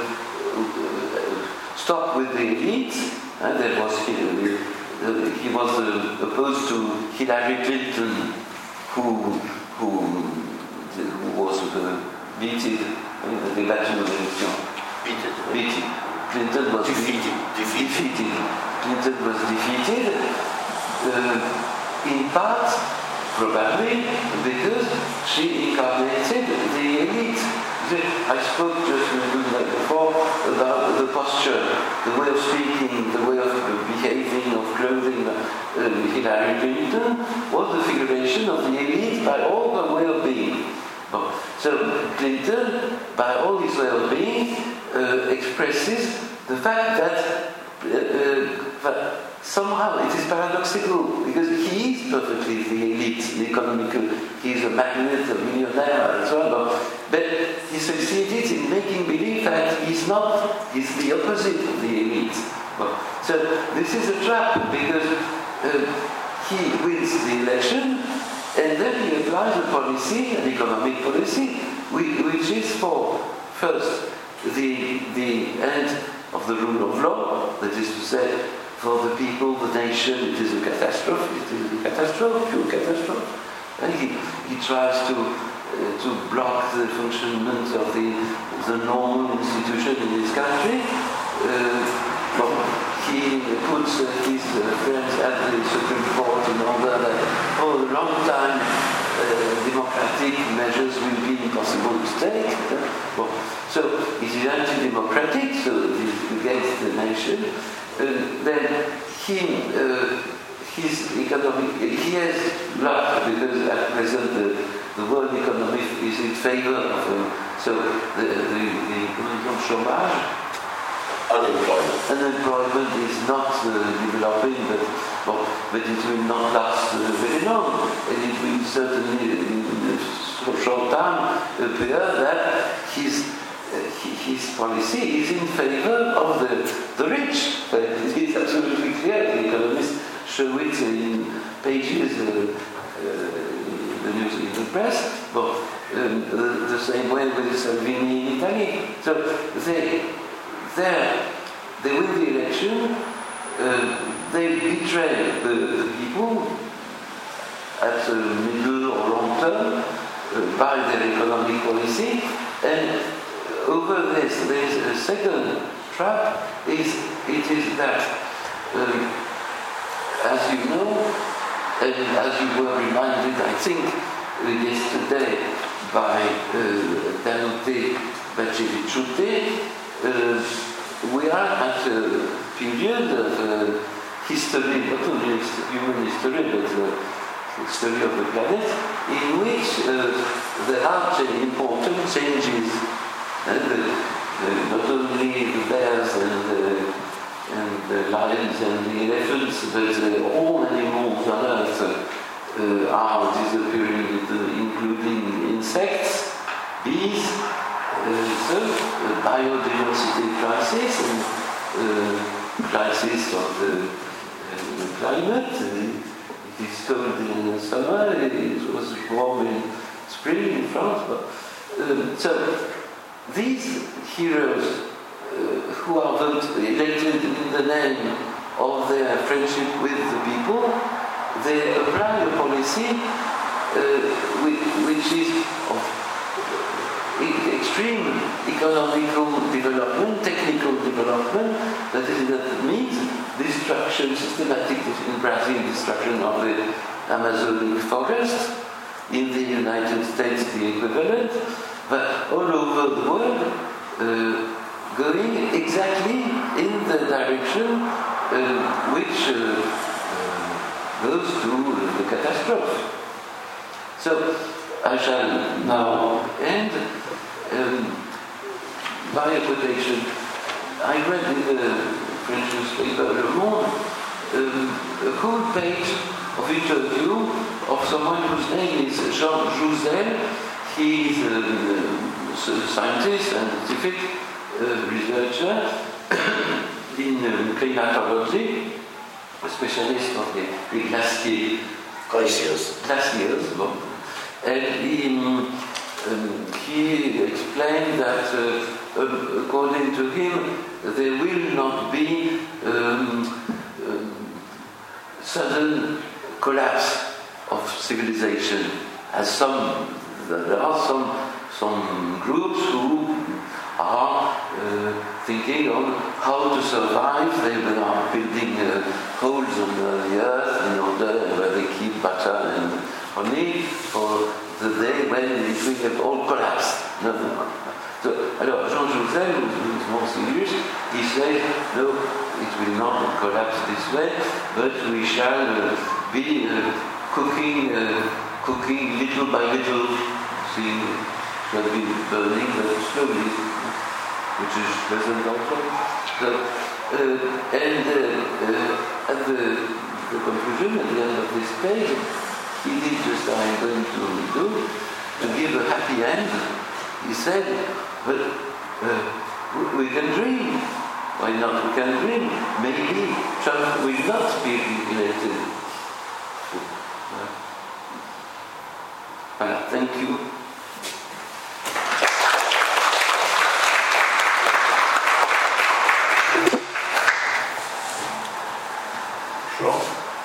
stop with the elite, and that was uh, Uh, he was uh, opposed to Hillary Clinton, who who, who was uh, beaten in the election of the election. Beaten. Beaten. Clinton was defeated. Defeated. defeated. Clinton was defeated, uh, in part, probably because she incarnated the elite. I spoke just before about the posture, the way of speaking, the way of behaving, of clothing. Uh, Hillary Clinton was the figuration of the elite by all the way of being. So Clinton by all his way of being, uh, expresses the fact that, uh, uh, that somehow it is paradoxical, because he is perfectly the elite, the economical, he is a magnate, a millionaire, and so on, but he succeeded in making believe that he's not, he's the opposite of the elite. So this is a trap, because uh, he wins the election, and then he applies a policy, an economic policy, which is for, first, the, the end of the rule of law, that is to say, for the people, the nation, it is a catastrophe, it is a catastrophe, pure catastrophe. And he, he tries to, uh, to block the functionment of the, the normal institution in his country. Uh, well, he puts uh, his uh, friends at the Supreme Court in order that, for a long time, uh, democratic measures will be impossible to take. Well, so it is anti-democratic, so it is against the nation. Uh, then he, uh, his economic, he has luck, because at present the, the world economy is in favor of him. So the, the, the chômage, unemployment. Unemployment is not uh, developing, but, well, but it will not last uh, very long, and it will certainly in a short time appear that his Uh, his policy is in favor of the, the rich. Uh, it is absolutely clear. The economists show it in pages uh, uh, the news in the press. Well, um, the, the same way with Salvini in Italy. So they, they win the election. Uh, they betray the, the people at a middle or long term uh, by their economic policy, and over this, there is a second trap, is, it is that, um, as you know, and as you were reminded, I think, uh, yesterday by uh, Danute Bacevichute, uh, we are at a period of uh, history, not only human history, but uh, history of the planet, in which uh, there are important changes. And uh, uh, not only the bears and, uh, and the lions and the elephants, but uh, all animals on Earth uh, are disappearing, uh, including insects, bees, uh, so uh, biodiversity crisis, and uh, crisis of the uh, climate. Uh, it is cold in summer, it was warm in spring in France. But, uh, so, these heroes uh, who are voted, elected in the name of their friendship with the people, they apply a policy uh, which, which is of extreme economical development, technical development, that, is, that means destruction, systematic, in Brazil, destruction of the Amazonic forest, in the United States the equivalent, but all over the world, uh, going exactly in the direction uh, which uh, uh, goes to the catastrophe. So I shall now end um, by a quotation. I read in the French newspaper Le Monde um, a whole page of interview of someone whose name is Jean Jouzel. He is a scientist and scientific uh, researcher in um, climatology, a specialist of the, the glacier, glaciers. glaciers. Bon. And he, um, he explained that, uh, uh, according to him, there will not be um, um, sudden collapse of civilization, as some. There are some some groups who are uh, thinking on how to survive. They are building uh, holes on the earth in order where they keep butter and honey for the day when it will have all collapsed. No, no. So, alors Jean Jouzel, who is more serious, he says, no, it will not collapse this way, but we shall uh, be uh, cooking. Uh, cooking little by little, see, shall be burning very slowly, which is pleasant also. So, uh, and uh, uh, at the, the conclusion, at the end of this page, he did just what I'm going to do, to give a happy end. He said, but uh, we can dream. Why not? We can dream. Maybe Trump will not be elected. Uh, thank you. Sure.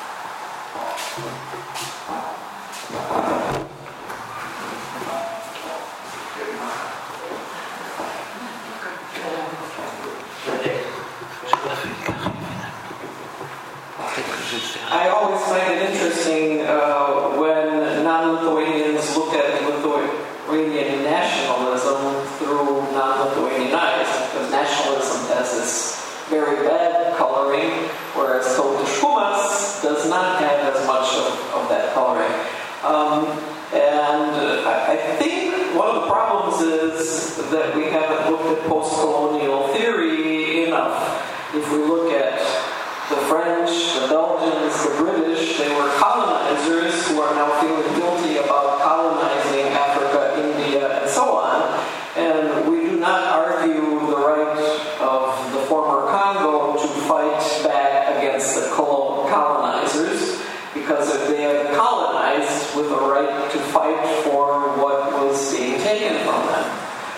I always find it interesting uh, when non-Lithuanians look at Lithuanian nationalism through non-Lithuanian eyes, because nationalism has this very bad coloring, whereas tautiškumas does not have as much of, of that coloring. Um, and uh, I, I think one of the problems is that we haven't looked at post-colonial theory enough. If we look at the French, the Belgians, the British, they were colonizers who are now feeling guilty about colonizing Africa, India, and so on. And we do not argue the right of the former Congo to fight back against the colonizers, because if they had colonized with a right to fight for what was being taken from them.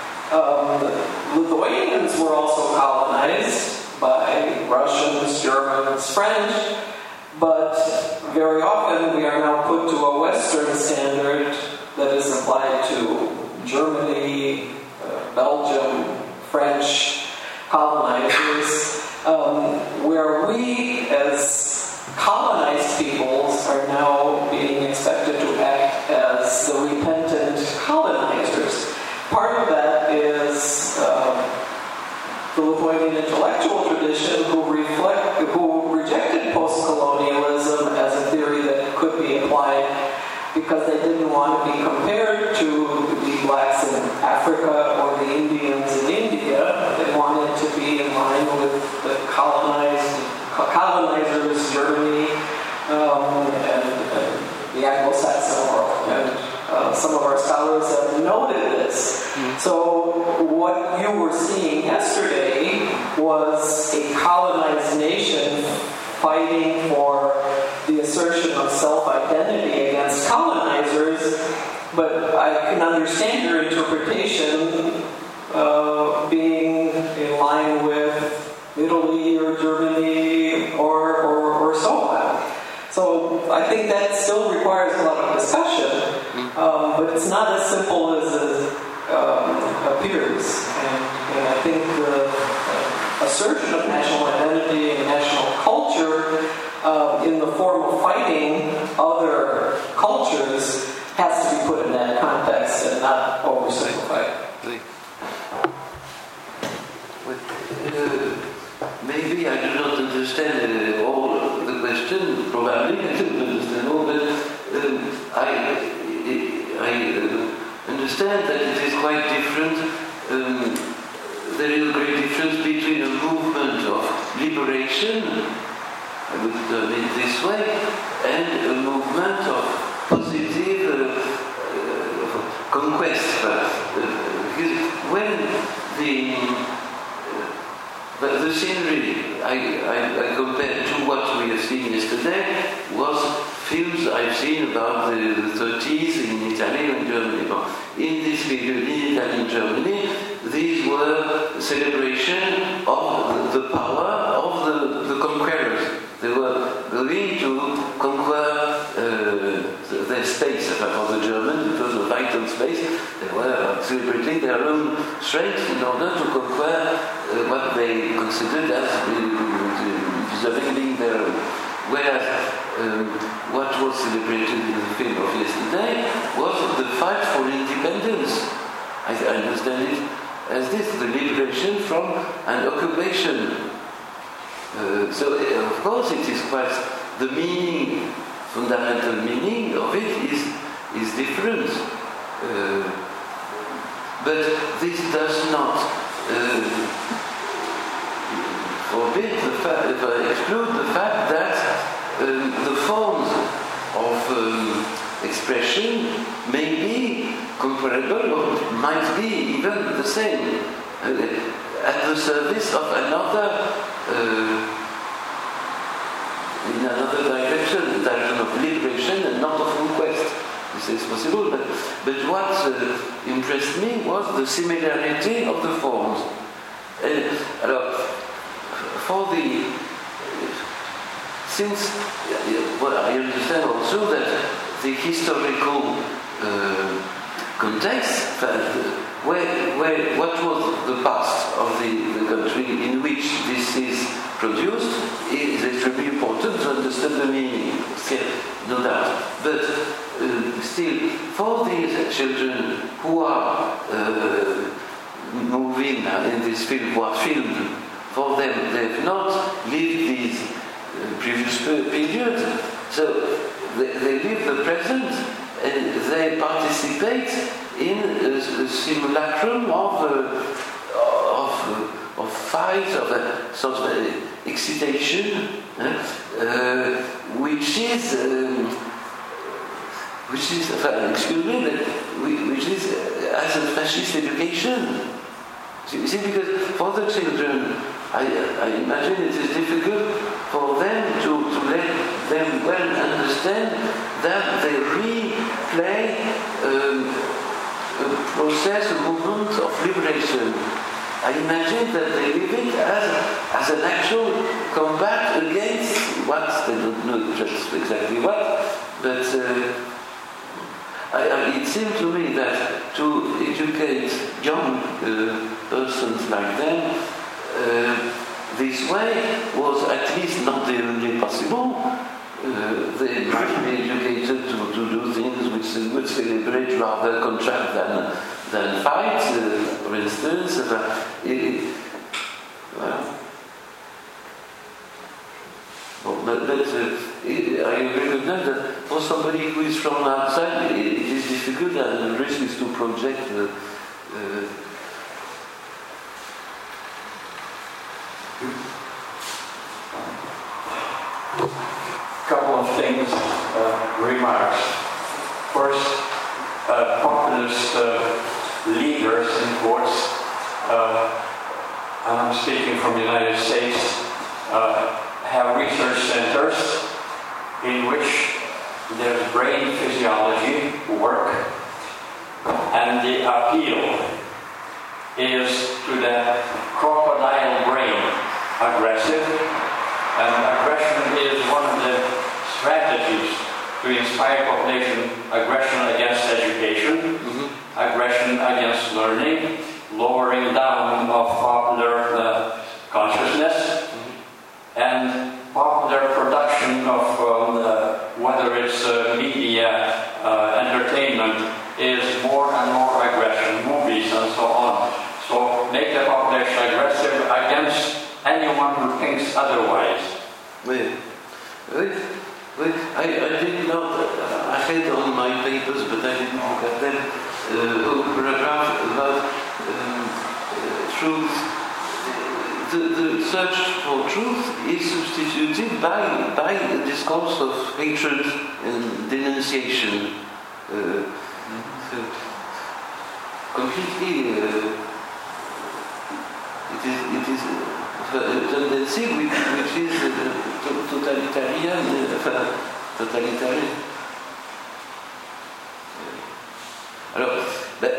Um, Lithuanians were also colonized by Russians, Germans, French, but very often we are now put to a Western standard that is applied to Germany, uh, Belgium, French colonizers, um, where we as colonized peoples are now being expected to act as the repentant colonizers. Part of that is uh, the Lithuanian intellectual tradition who reflect, who rejected post-colonialism as a theory that could be applied because they didn't want to be compared to the blacks in Africa or the Indians in India. They wanted to be in line with the colonized colonizers, Germany, um, and, and the Anglo-Saxon world. And uh, some of our scholars have noted this. So what you were seeing yesterday was a colonized nation fighting for the assertion of self-identity against colonizers, but I can understand your interpretation uh, being in line with Italy or Germany or, or, or so on. So I think that still requires a lot of discussion, um, but it's not as simple as it um, appears. And, and I think the uh, assertion of national identity and national culture uh, in the form of fighting other cultures has to be put in that context and not oversimplified. Uh, maybe I do not understand uh, all the question, probably I don't understand all, but um, I, I uh, understand that it is quite different. Um, there is a great difference between a movement of liberation, I would term it this way, and a movement of positive uh, uh, conquest. Uh, because when the But the scenery I, I, I compared to what we have seen yesterday was films I've seen about the, the thirties in Italy and Germany. In this period, in Italy and Germany, these were celebration of the, the power of the, the conquerors. They were going to conquer uh, their space. For the Germans, it was a vital space. They were celebrating their own strength in order to conquer uh, what they considered as deserving being their own. Whereas um, what was celebrated in the film of yesterday was the fight for independence. I, I understand it as this, the liberation from an occupation. Uh, so, uh, of course, it is quite, the meaning, fundamental meaning of it is, is different. Uh, But this does not uh, forbid the fact, uh, exclude the fact that um, the forms of um, expression may be comparable or might be even the same, uh, at the service of another, uh, in another direction, the direction of liberation and not of conquest. This is possible, but, but what uh, impressed me was the similarity of the forms. Uh, alors, for the since well, I understand also that the historical uh, context, uh, where, where, what was the past of the, the country in which this is produced is extremely important to understand the meaning, still, no doubt. But uh, still, for these children who are uh, moving in this film, who are filmed, for them, they have not lived these uh, previous periods, so they, they live the present and they participate in a, a simulacrum of uh, of, uh, of fight, of a sort of uh, excitation, uh, uh, which is um, which is uh, excuse me, which is uh, as a fascist education. You see, because for the children, I, I imagine it is difficult for them to, to let them well understand that they replay um, a process, a movement of liberation. I imagine that they live it as, as an actual combat against what, they don't know just exactly what, but uh, I, I, it seemed to me that to educate young uh, persons like them uh, this way was at least not the only possible. Uh, they might be educated to, to do things which would celebrate rather contract than, than fight, uh, for instance. Uh, it, well, But, but uh, I recognize that for somebody who is from outside, it, it is difficult, and the risk is to project. Uh, uh, Couple of things, uh, remarks. First, uh, populist uh, leaders in quotes, uh, and I'm speaking from the United States, uh, have research centers in which there's brain physiology work, and the appeal is to the crocodile brain, aggressive, and aggression is one of the strategies to inspire population. Aggression against education, mm-hmm. aggression against learning, lowering down of popular uh, consciousness, mm-hmm. and popular production of um, uh, whether it's uh, media, uh, entertainment, is more and more aggression, movies and so on. So make the population aggressive against anyone who thinks otherwise. Oui. Oui. Oui. I, I did not, uh, I had on my papers, but I didn't look at them, uh, a paragraph about um, uh, truth. The, the search for truth is substituted by, by a discourse of hatred and denunciation. Uh, so completely, uh, it is, it is a tendency which, which is uh, totalitarian, uh, totalitarian. Alors, but,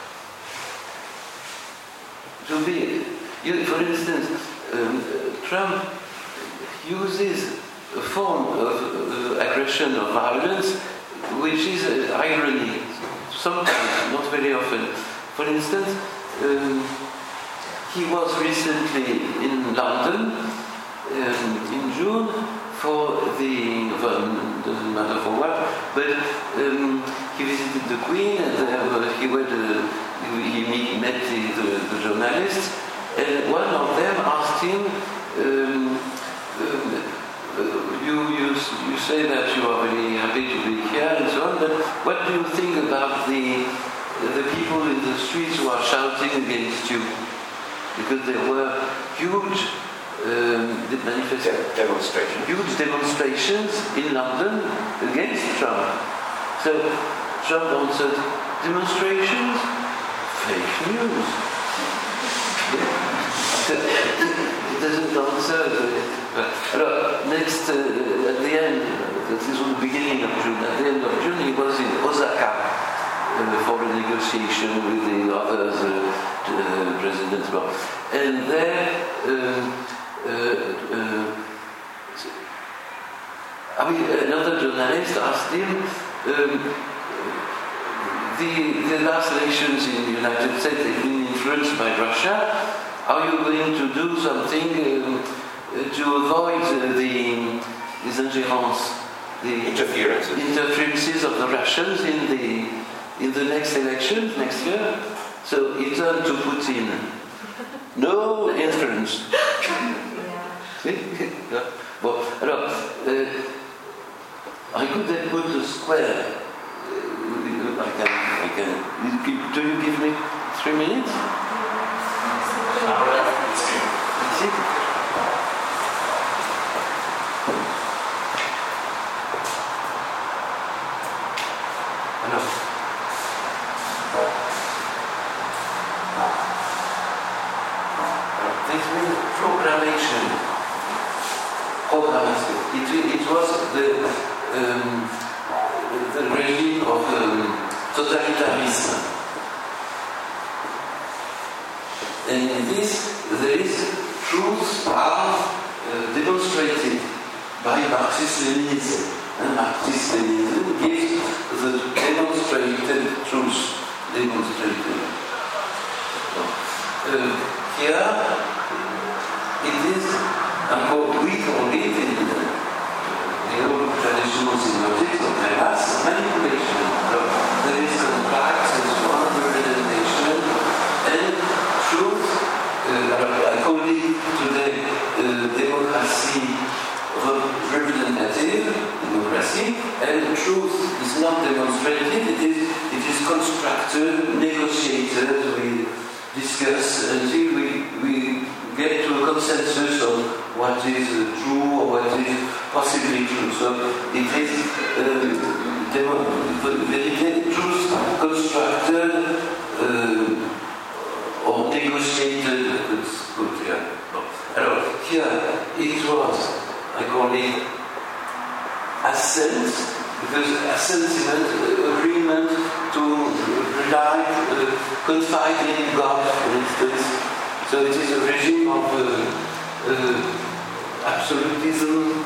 to be, you, for instance, um, Trump uses a form of uh, aggression or violence which is uh, irony, sometimes, not very often. For instance, um, he was recently in London um, in June for the, well, doesn't matter for what, but um, he visited the Queen, and uh, he, went, uh, he met the, the, the journalists, and one of them asked him, um, um, uh, you, you, you say that you are very happy to be here and so on, but what do you think about the the people in the streets who are shouting against you, because there were huge um, manifestations, demonstrations. huge demonstrations in London against Trump. So Trump answered, demonstrations, fake news. It doesn't answer. But next, uh, at the end, that is on the beginning of June, at the end of June, he was in Osaka uh, for a negotiation with the other uh, uh, presidents. And there, uh, uh, uh, I mean, another journalist asked him, um, the, the last elections in the United States have been influenced by Russia. Are you going to do something um, to avoid uh, the les ingérences, the interferences. interferences of the Russians in the in the next election next year? So he turned to Putin. No interference. See? Well, alors, uh, I could then put a square. Uh, I can, I can. Do you give me three minutes? See? Proclamation. Proclamation. It, it was the, um, the regime of um, totalitarianism. And in this, there is truths are uh, demonstrated by Marxist-Leninism. And Marxist-Leninism gives the demonstrated truths. Demonstrated. Uh, here, it is, and we call it in the old traditional semiotics of Leibniz, manipulation. There is contract, there is one representation, and truth, uh, I call it today uh, democracy representative, democracy, and truth is not demonstrated, it is, it is constructed, negotiated, we discuss until we, we get to a consensus on what is uh, true or what is possibly true. So it is uh, the truth constructed uh, or negotiated. It's good here. Alors, here it was, I call it assent, because assentiment, uh, agreement to rely, uh, confide in God, for instance. So it is a regime of uh, uh, absolutism.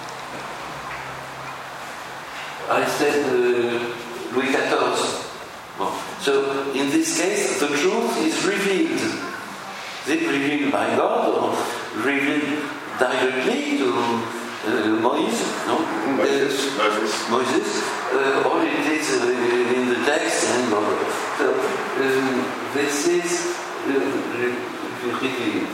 I said uh, Louis fourteen. Well, so in this case, the truth is revealed. Is it revealed by God or revealed directly to uh, Moise? No? Moses. Uh, Moses. Moses. Uh, or it is uh, in the text. And uh, so um, this is uh, revealed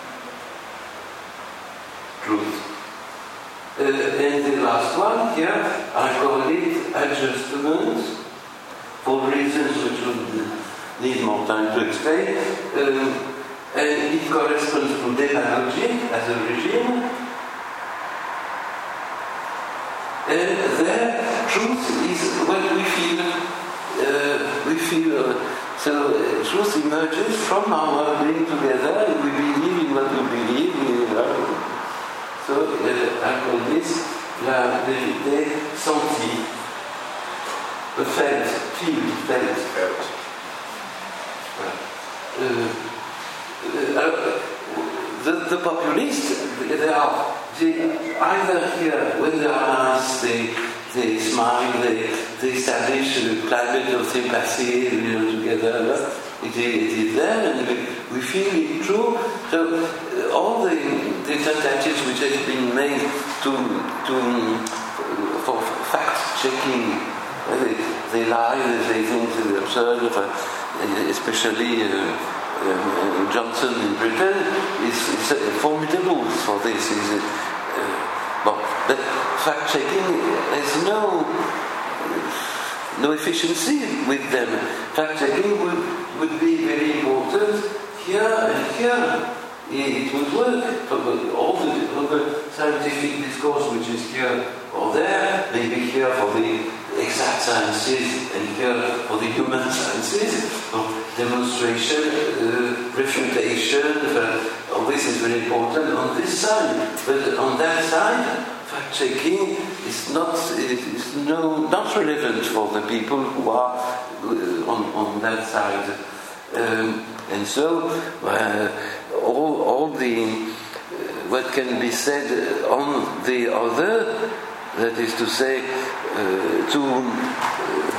truth. Uh, and the last one here, I call it adjustment, for reasons which would need more time to explain. Um, and it corresponds to demagogy as a regime. And there, truth is what we feel. Uh, we feel. Uh, so uh, truth emerges from our being together, and we believe in what we believe. We, uh, so uh, I call this la vérité sentie. The felt, feel, felt. Felt. Uh, uh, the, the populists, they are they either here when they are nice, they they smile, they they establish a climate of sympathy, you know, together. It is, it is there, and we, we feel it true. So uh, all the the tentatives which have been made to to uh, for fact checking, uh, they, they lie, they say things that are absurd, uh, especially. Uh, Um, Johnson in Britain is, is uh, formidable for this. Is, uh, uh, well, but fact-checking has no no efficiency with them. Fact-checking would, would be very important here and here. It would work. All the, all the scientific discourse which is here or there, maybe here for the exact sciences and here for the human sciences, so demonstration, uh, refutation, uh, all this is very important on this side. But on that side, fact-checking is not is no not relevant for the people who are uh, on on that side, um, and so uh, all all the uh, what can be said on the other, that is to say, uh, to uh,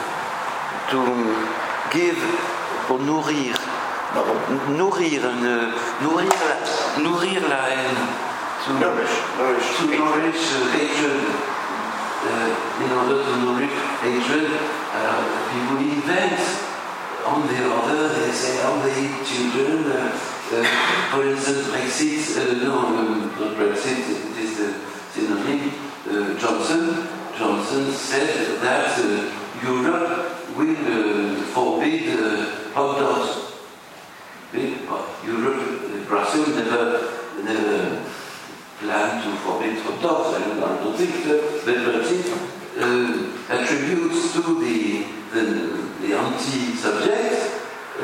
to give pour nourrir nourrir une, nourrir la, nourrir la haine. To nourish, nourish, to nourish uh, hatred, uh, in order to nourish hatred, uh, people invent on the other. They say, "Oh, they eat children." Uh, uh, for instance, Brexit, uh, no, um, not Brexit. It is the synonym. Uh, Johnson, Johnson said that uh, Europe will uh, forbid uh, hot dogs. Europe, uh, Brussels never, never. plan to forbid hot dogs. I don't, I don't think that, but it uh, attributes to the the, the anti-subject uh,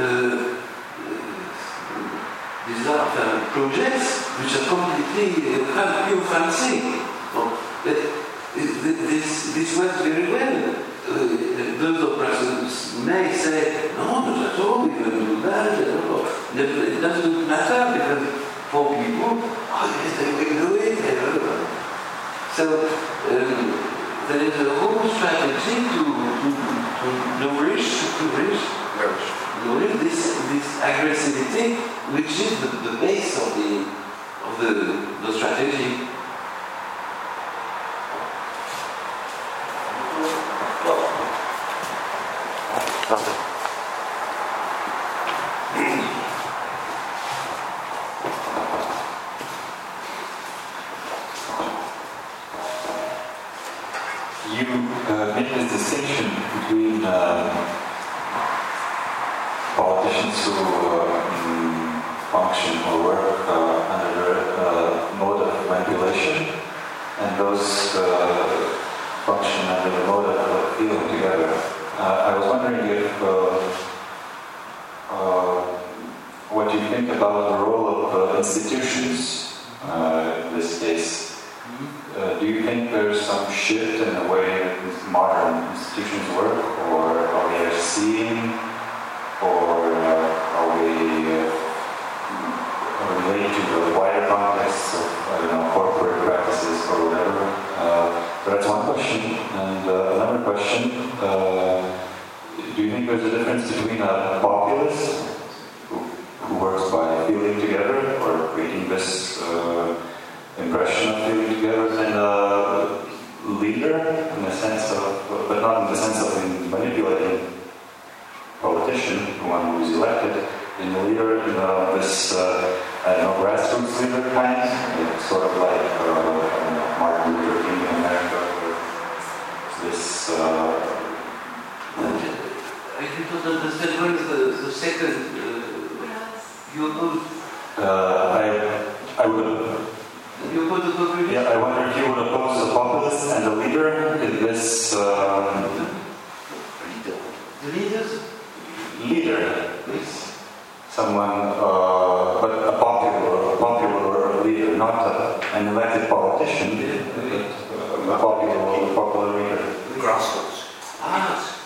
uh, these are uh, projects which are completely uh, pure fancy. So, uh, this this works very well. Uh, those operators may say, no, not at all, we can do that. It doesn't matter because for people, oh yes, they will do it. So um, there is a whole strategy to, to, to nourish, to nourish, nourish this, this aggressivity, which is the, the base of the of the, the strategy. You uh, make this distinction between uh, politicians who uh, function or work uh, under a uh, mode of manipulation and those uh, function under the mode of feeling together. Uh, I was wondering if uh, uh, what you think about the role of uh, institutions uh, in this case. Uh, do you think there's some shift in the way that these modern institutions work, or are we are seeing, or uh, are we uh, related to the wider context of, I don't know, corporate practices or whatever? Uh, that's one question. And uh, another question, uh, do you think there's a difference between a populace who, who works by feeling together or creating this uh, impression of feeling together, and a leader in the sense of, but not in the sense of manipulating politician, the one who is elected, in the leader in uh, this, uh, I don't know, grassroots leader kind, it's sort of like uh, I don't know, Martin Luther King in America, or this. Uh, I don't understand what is the, the second. Uh, you would. Uh, I I would. You put the populist? Yeah, I wonder if you would oppose the populist and the leader in this. Um, the leaders? Leader, please. Someone, uh, but a popular, a popular leader, not a, an elected politician, but a popular, a popular leader. Grassroots. Ah,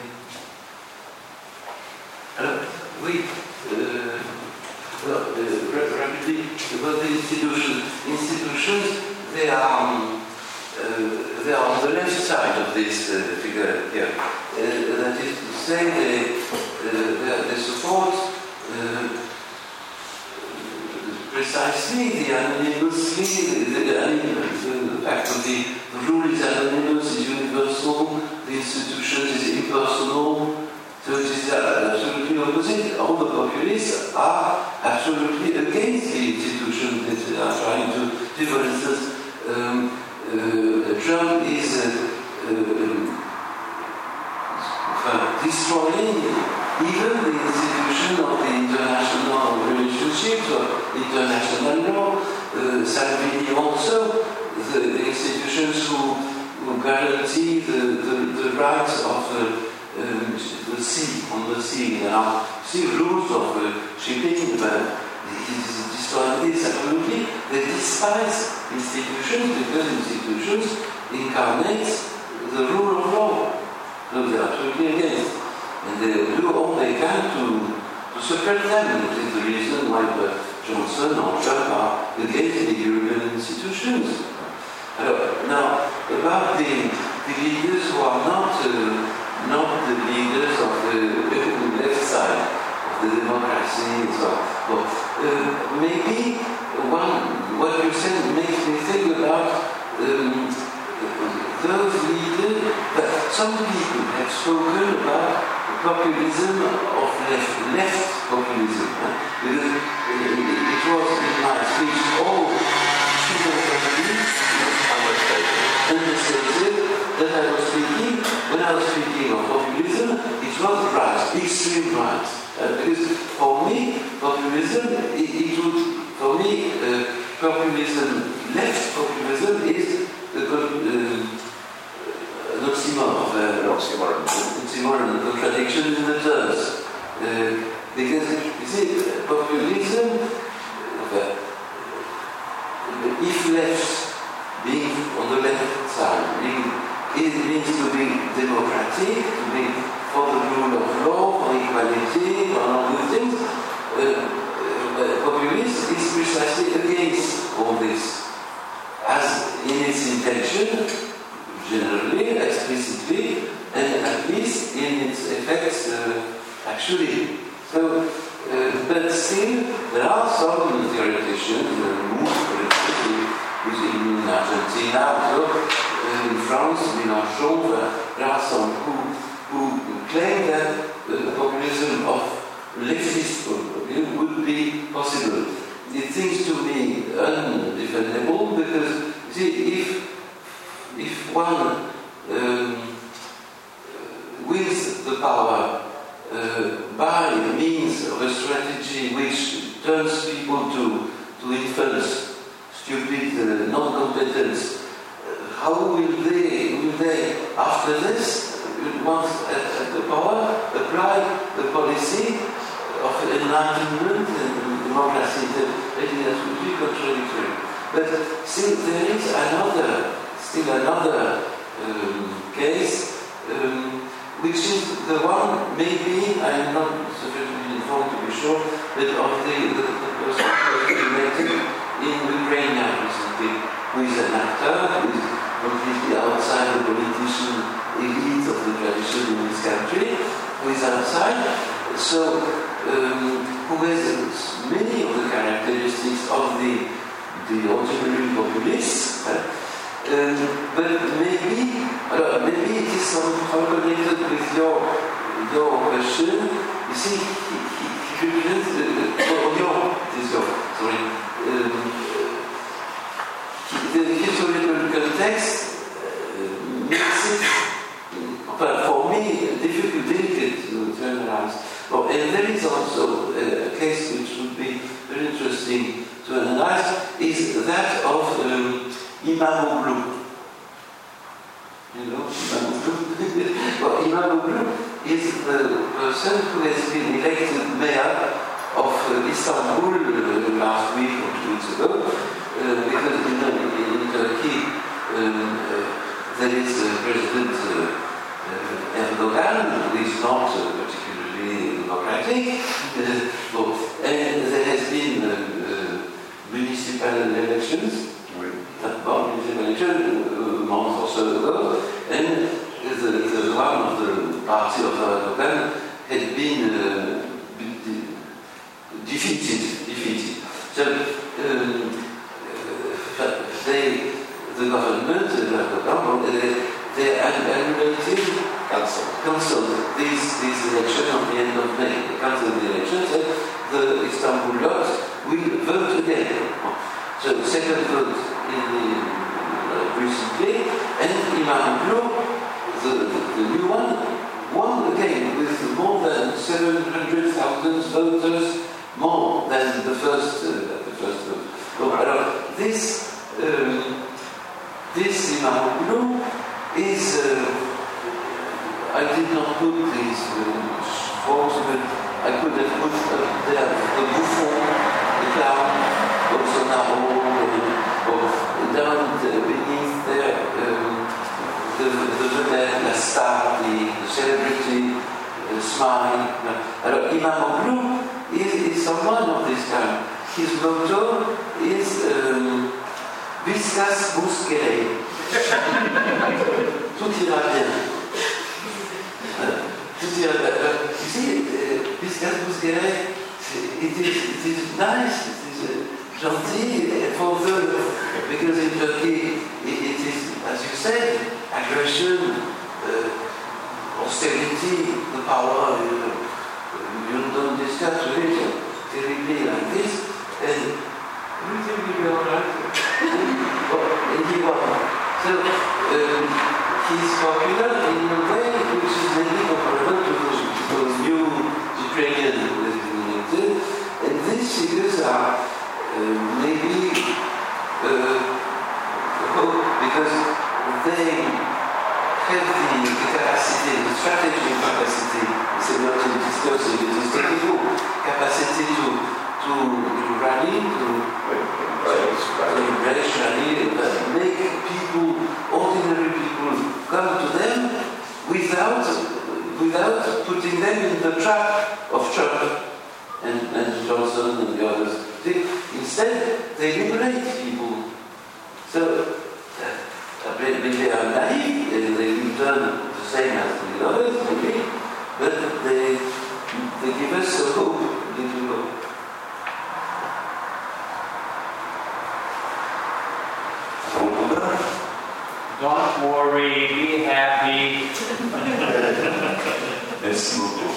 alors, oui. Euh, Well, uh, rapidly, about the institutions. Institutions, they are, um, uh, they are on the left side of this uh, figure here. Uh, that is to say, they, uh, they, they support uh, precisely the anonymously, the, the, the fact that the, the rule is anonymous, is universal, the institution is impersonal. So it is absolutely opposite. All the populists are absolutely against the institution that they are trying to do. For instance, um, uh, Trump is uh, uh, guarantee the, the, the rights of the, um, the sea, on the sea. There are sea rules of uh, shipping, but destroy this absolutely. They despise institutions because institutions incarnate the rule of law. So they are absolutely against. And they do all they can to, to suppress them. It is the reason why uh, Johnson or Trump are against the European institutions. Alors, now, about the, the leaders who are not, uh, not the leaders of the, the left side of the democracy and so on. But, uh, maybe one, what you said makes me think about um, those leaders, but some people have spoken about populism of left, left populism. Huh? Because it, it was in my speech all understated that I was speaking, when I was speaking of populism, it was right, extreme right. Uh, because for me, populism, it, it would, for me, uh, populism, left populism is uh, uh, an oxymoron, uh, oxymoron, a contradiction in the terms. Uh, because, you see, populism, uh, if left, being on the left side, being, it means to be democratic, to be for the rule of law, for equality, for all these things. Uh, uh, populism is precisely against all this, as in its intention, generally, explicitly, and at least in its effects, uh, actually. So, uh, but still, there are some theoreticians, uh, in Argentina, so, uh, in France, Mélenchon, uh, there are some who, who claim that the populism of leftist populism would be possible. It seems to me undefendable because, see, if, if one um, wins the power uh, by means of a strategy which turns people to, to infants, stupid, uh, non-competence, uh, how will they, will they, after this, once at, at the power, apply the policy of enlightenment and democracy? That is absolutely contradictory. But still, there is another, still another um, case, um, which is the one, maybe, I am not sufficiently informed to be sure, but of the, the, the person who was elected in Ukraine recently, who is an actor, who is completely outside the politician elite of the tradition in this country, who is outside, so um, who has many of the characteristics of the, the ordinary populists, uh, um, but maybe, uh, maybe it is somehow connected with your, your question. You see, he, he, he represents, uh, oh, your, it is your, sorry, Um, the historical context uh, makes it, but for me, difficult, delicate to analyze. Oh, and there is also a case which would be very interesting to analyze, is that of um, Imamoglu. You know, Imamoglu? Well, Imamoglu is the person who has been elected mayor of uh, Istanbul uh, last week or two weeks ago, uh, because in, in Turkey um, uh, there is uh, President uh, uh, Erdogan, who is not uh, particularly democratic, uh, but, and there has been uh, uh, municipal elections, well, municipal elections uh, a month or so ago, and the, the one of the party of Erdogan had been uh, defeated, defeated. So um, uh, they, the government, the government, they, they annulated, cancelled, cancelled these these elections at the end of May. They cancelled the elections, and the Istanbul lot will vote again. So the second vote in the uh, recently, and Imamoglu, the, the, the new one, won again with more than seven hundred thousand voters. More than the first, uh, the first vote. So, uh, this, um, this Imamoglu is, uh, I did not put these uh, folks, but I could have put uh, there the Buffon, the clown, also Naro, or down beneath there, um, the, the vedette, la star, the, the celebrity, the smile. Alors, Imamoglu is, is someone of this kind. His motto is um, Viscas Busquere. Tout ira bien. Tout ira bien. You see, uh, Viscas Busquere, it is, it is nice, it is uh, gentil for the, because in Turkey it, it is, as you said, aggression, uh, austerity, the power, uh, you don't discuss religion terribly like this, and everything will be alright. And he was. So um, he's popular in a way which is maybe comparable to those, those new Ukrainian communities, and these figures are uh, maybe uh, because they have the, the capacity, the strategic capacity, it's not discussing, it is technical capacity to, to, to rally, to, to embrace rally, and make people, ordinary people, come to them without, without putting them in the trap of Trump and, and Johnson and the others. They, instead, they liberate people. So, uh, they are naive, and they return the same as the others, maybe, but they, they give us a hope, a little hope. Don't worry, be happy. Let's move to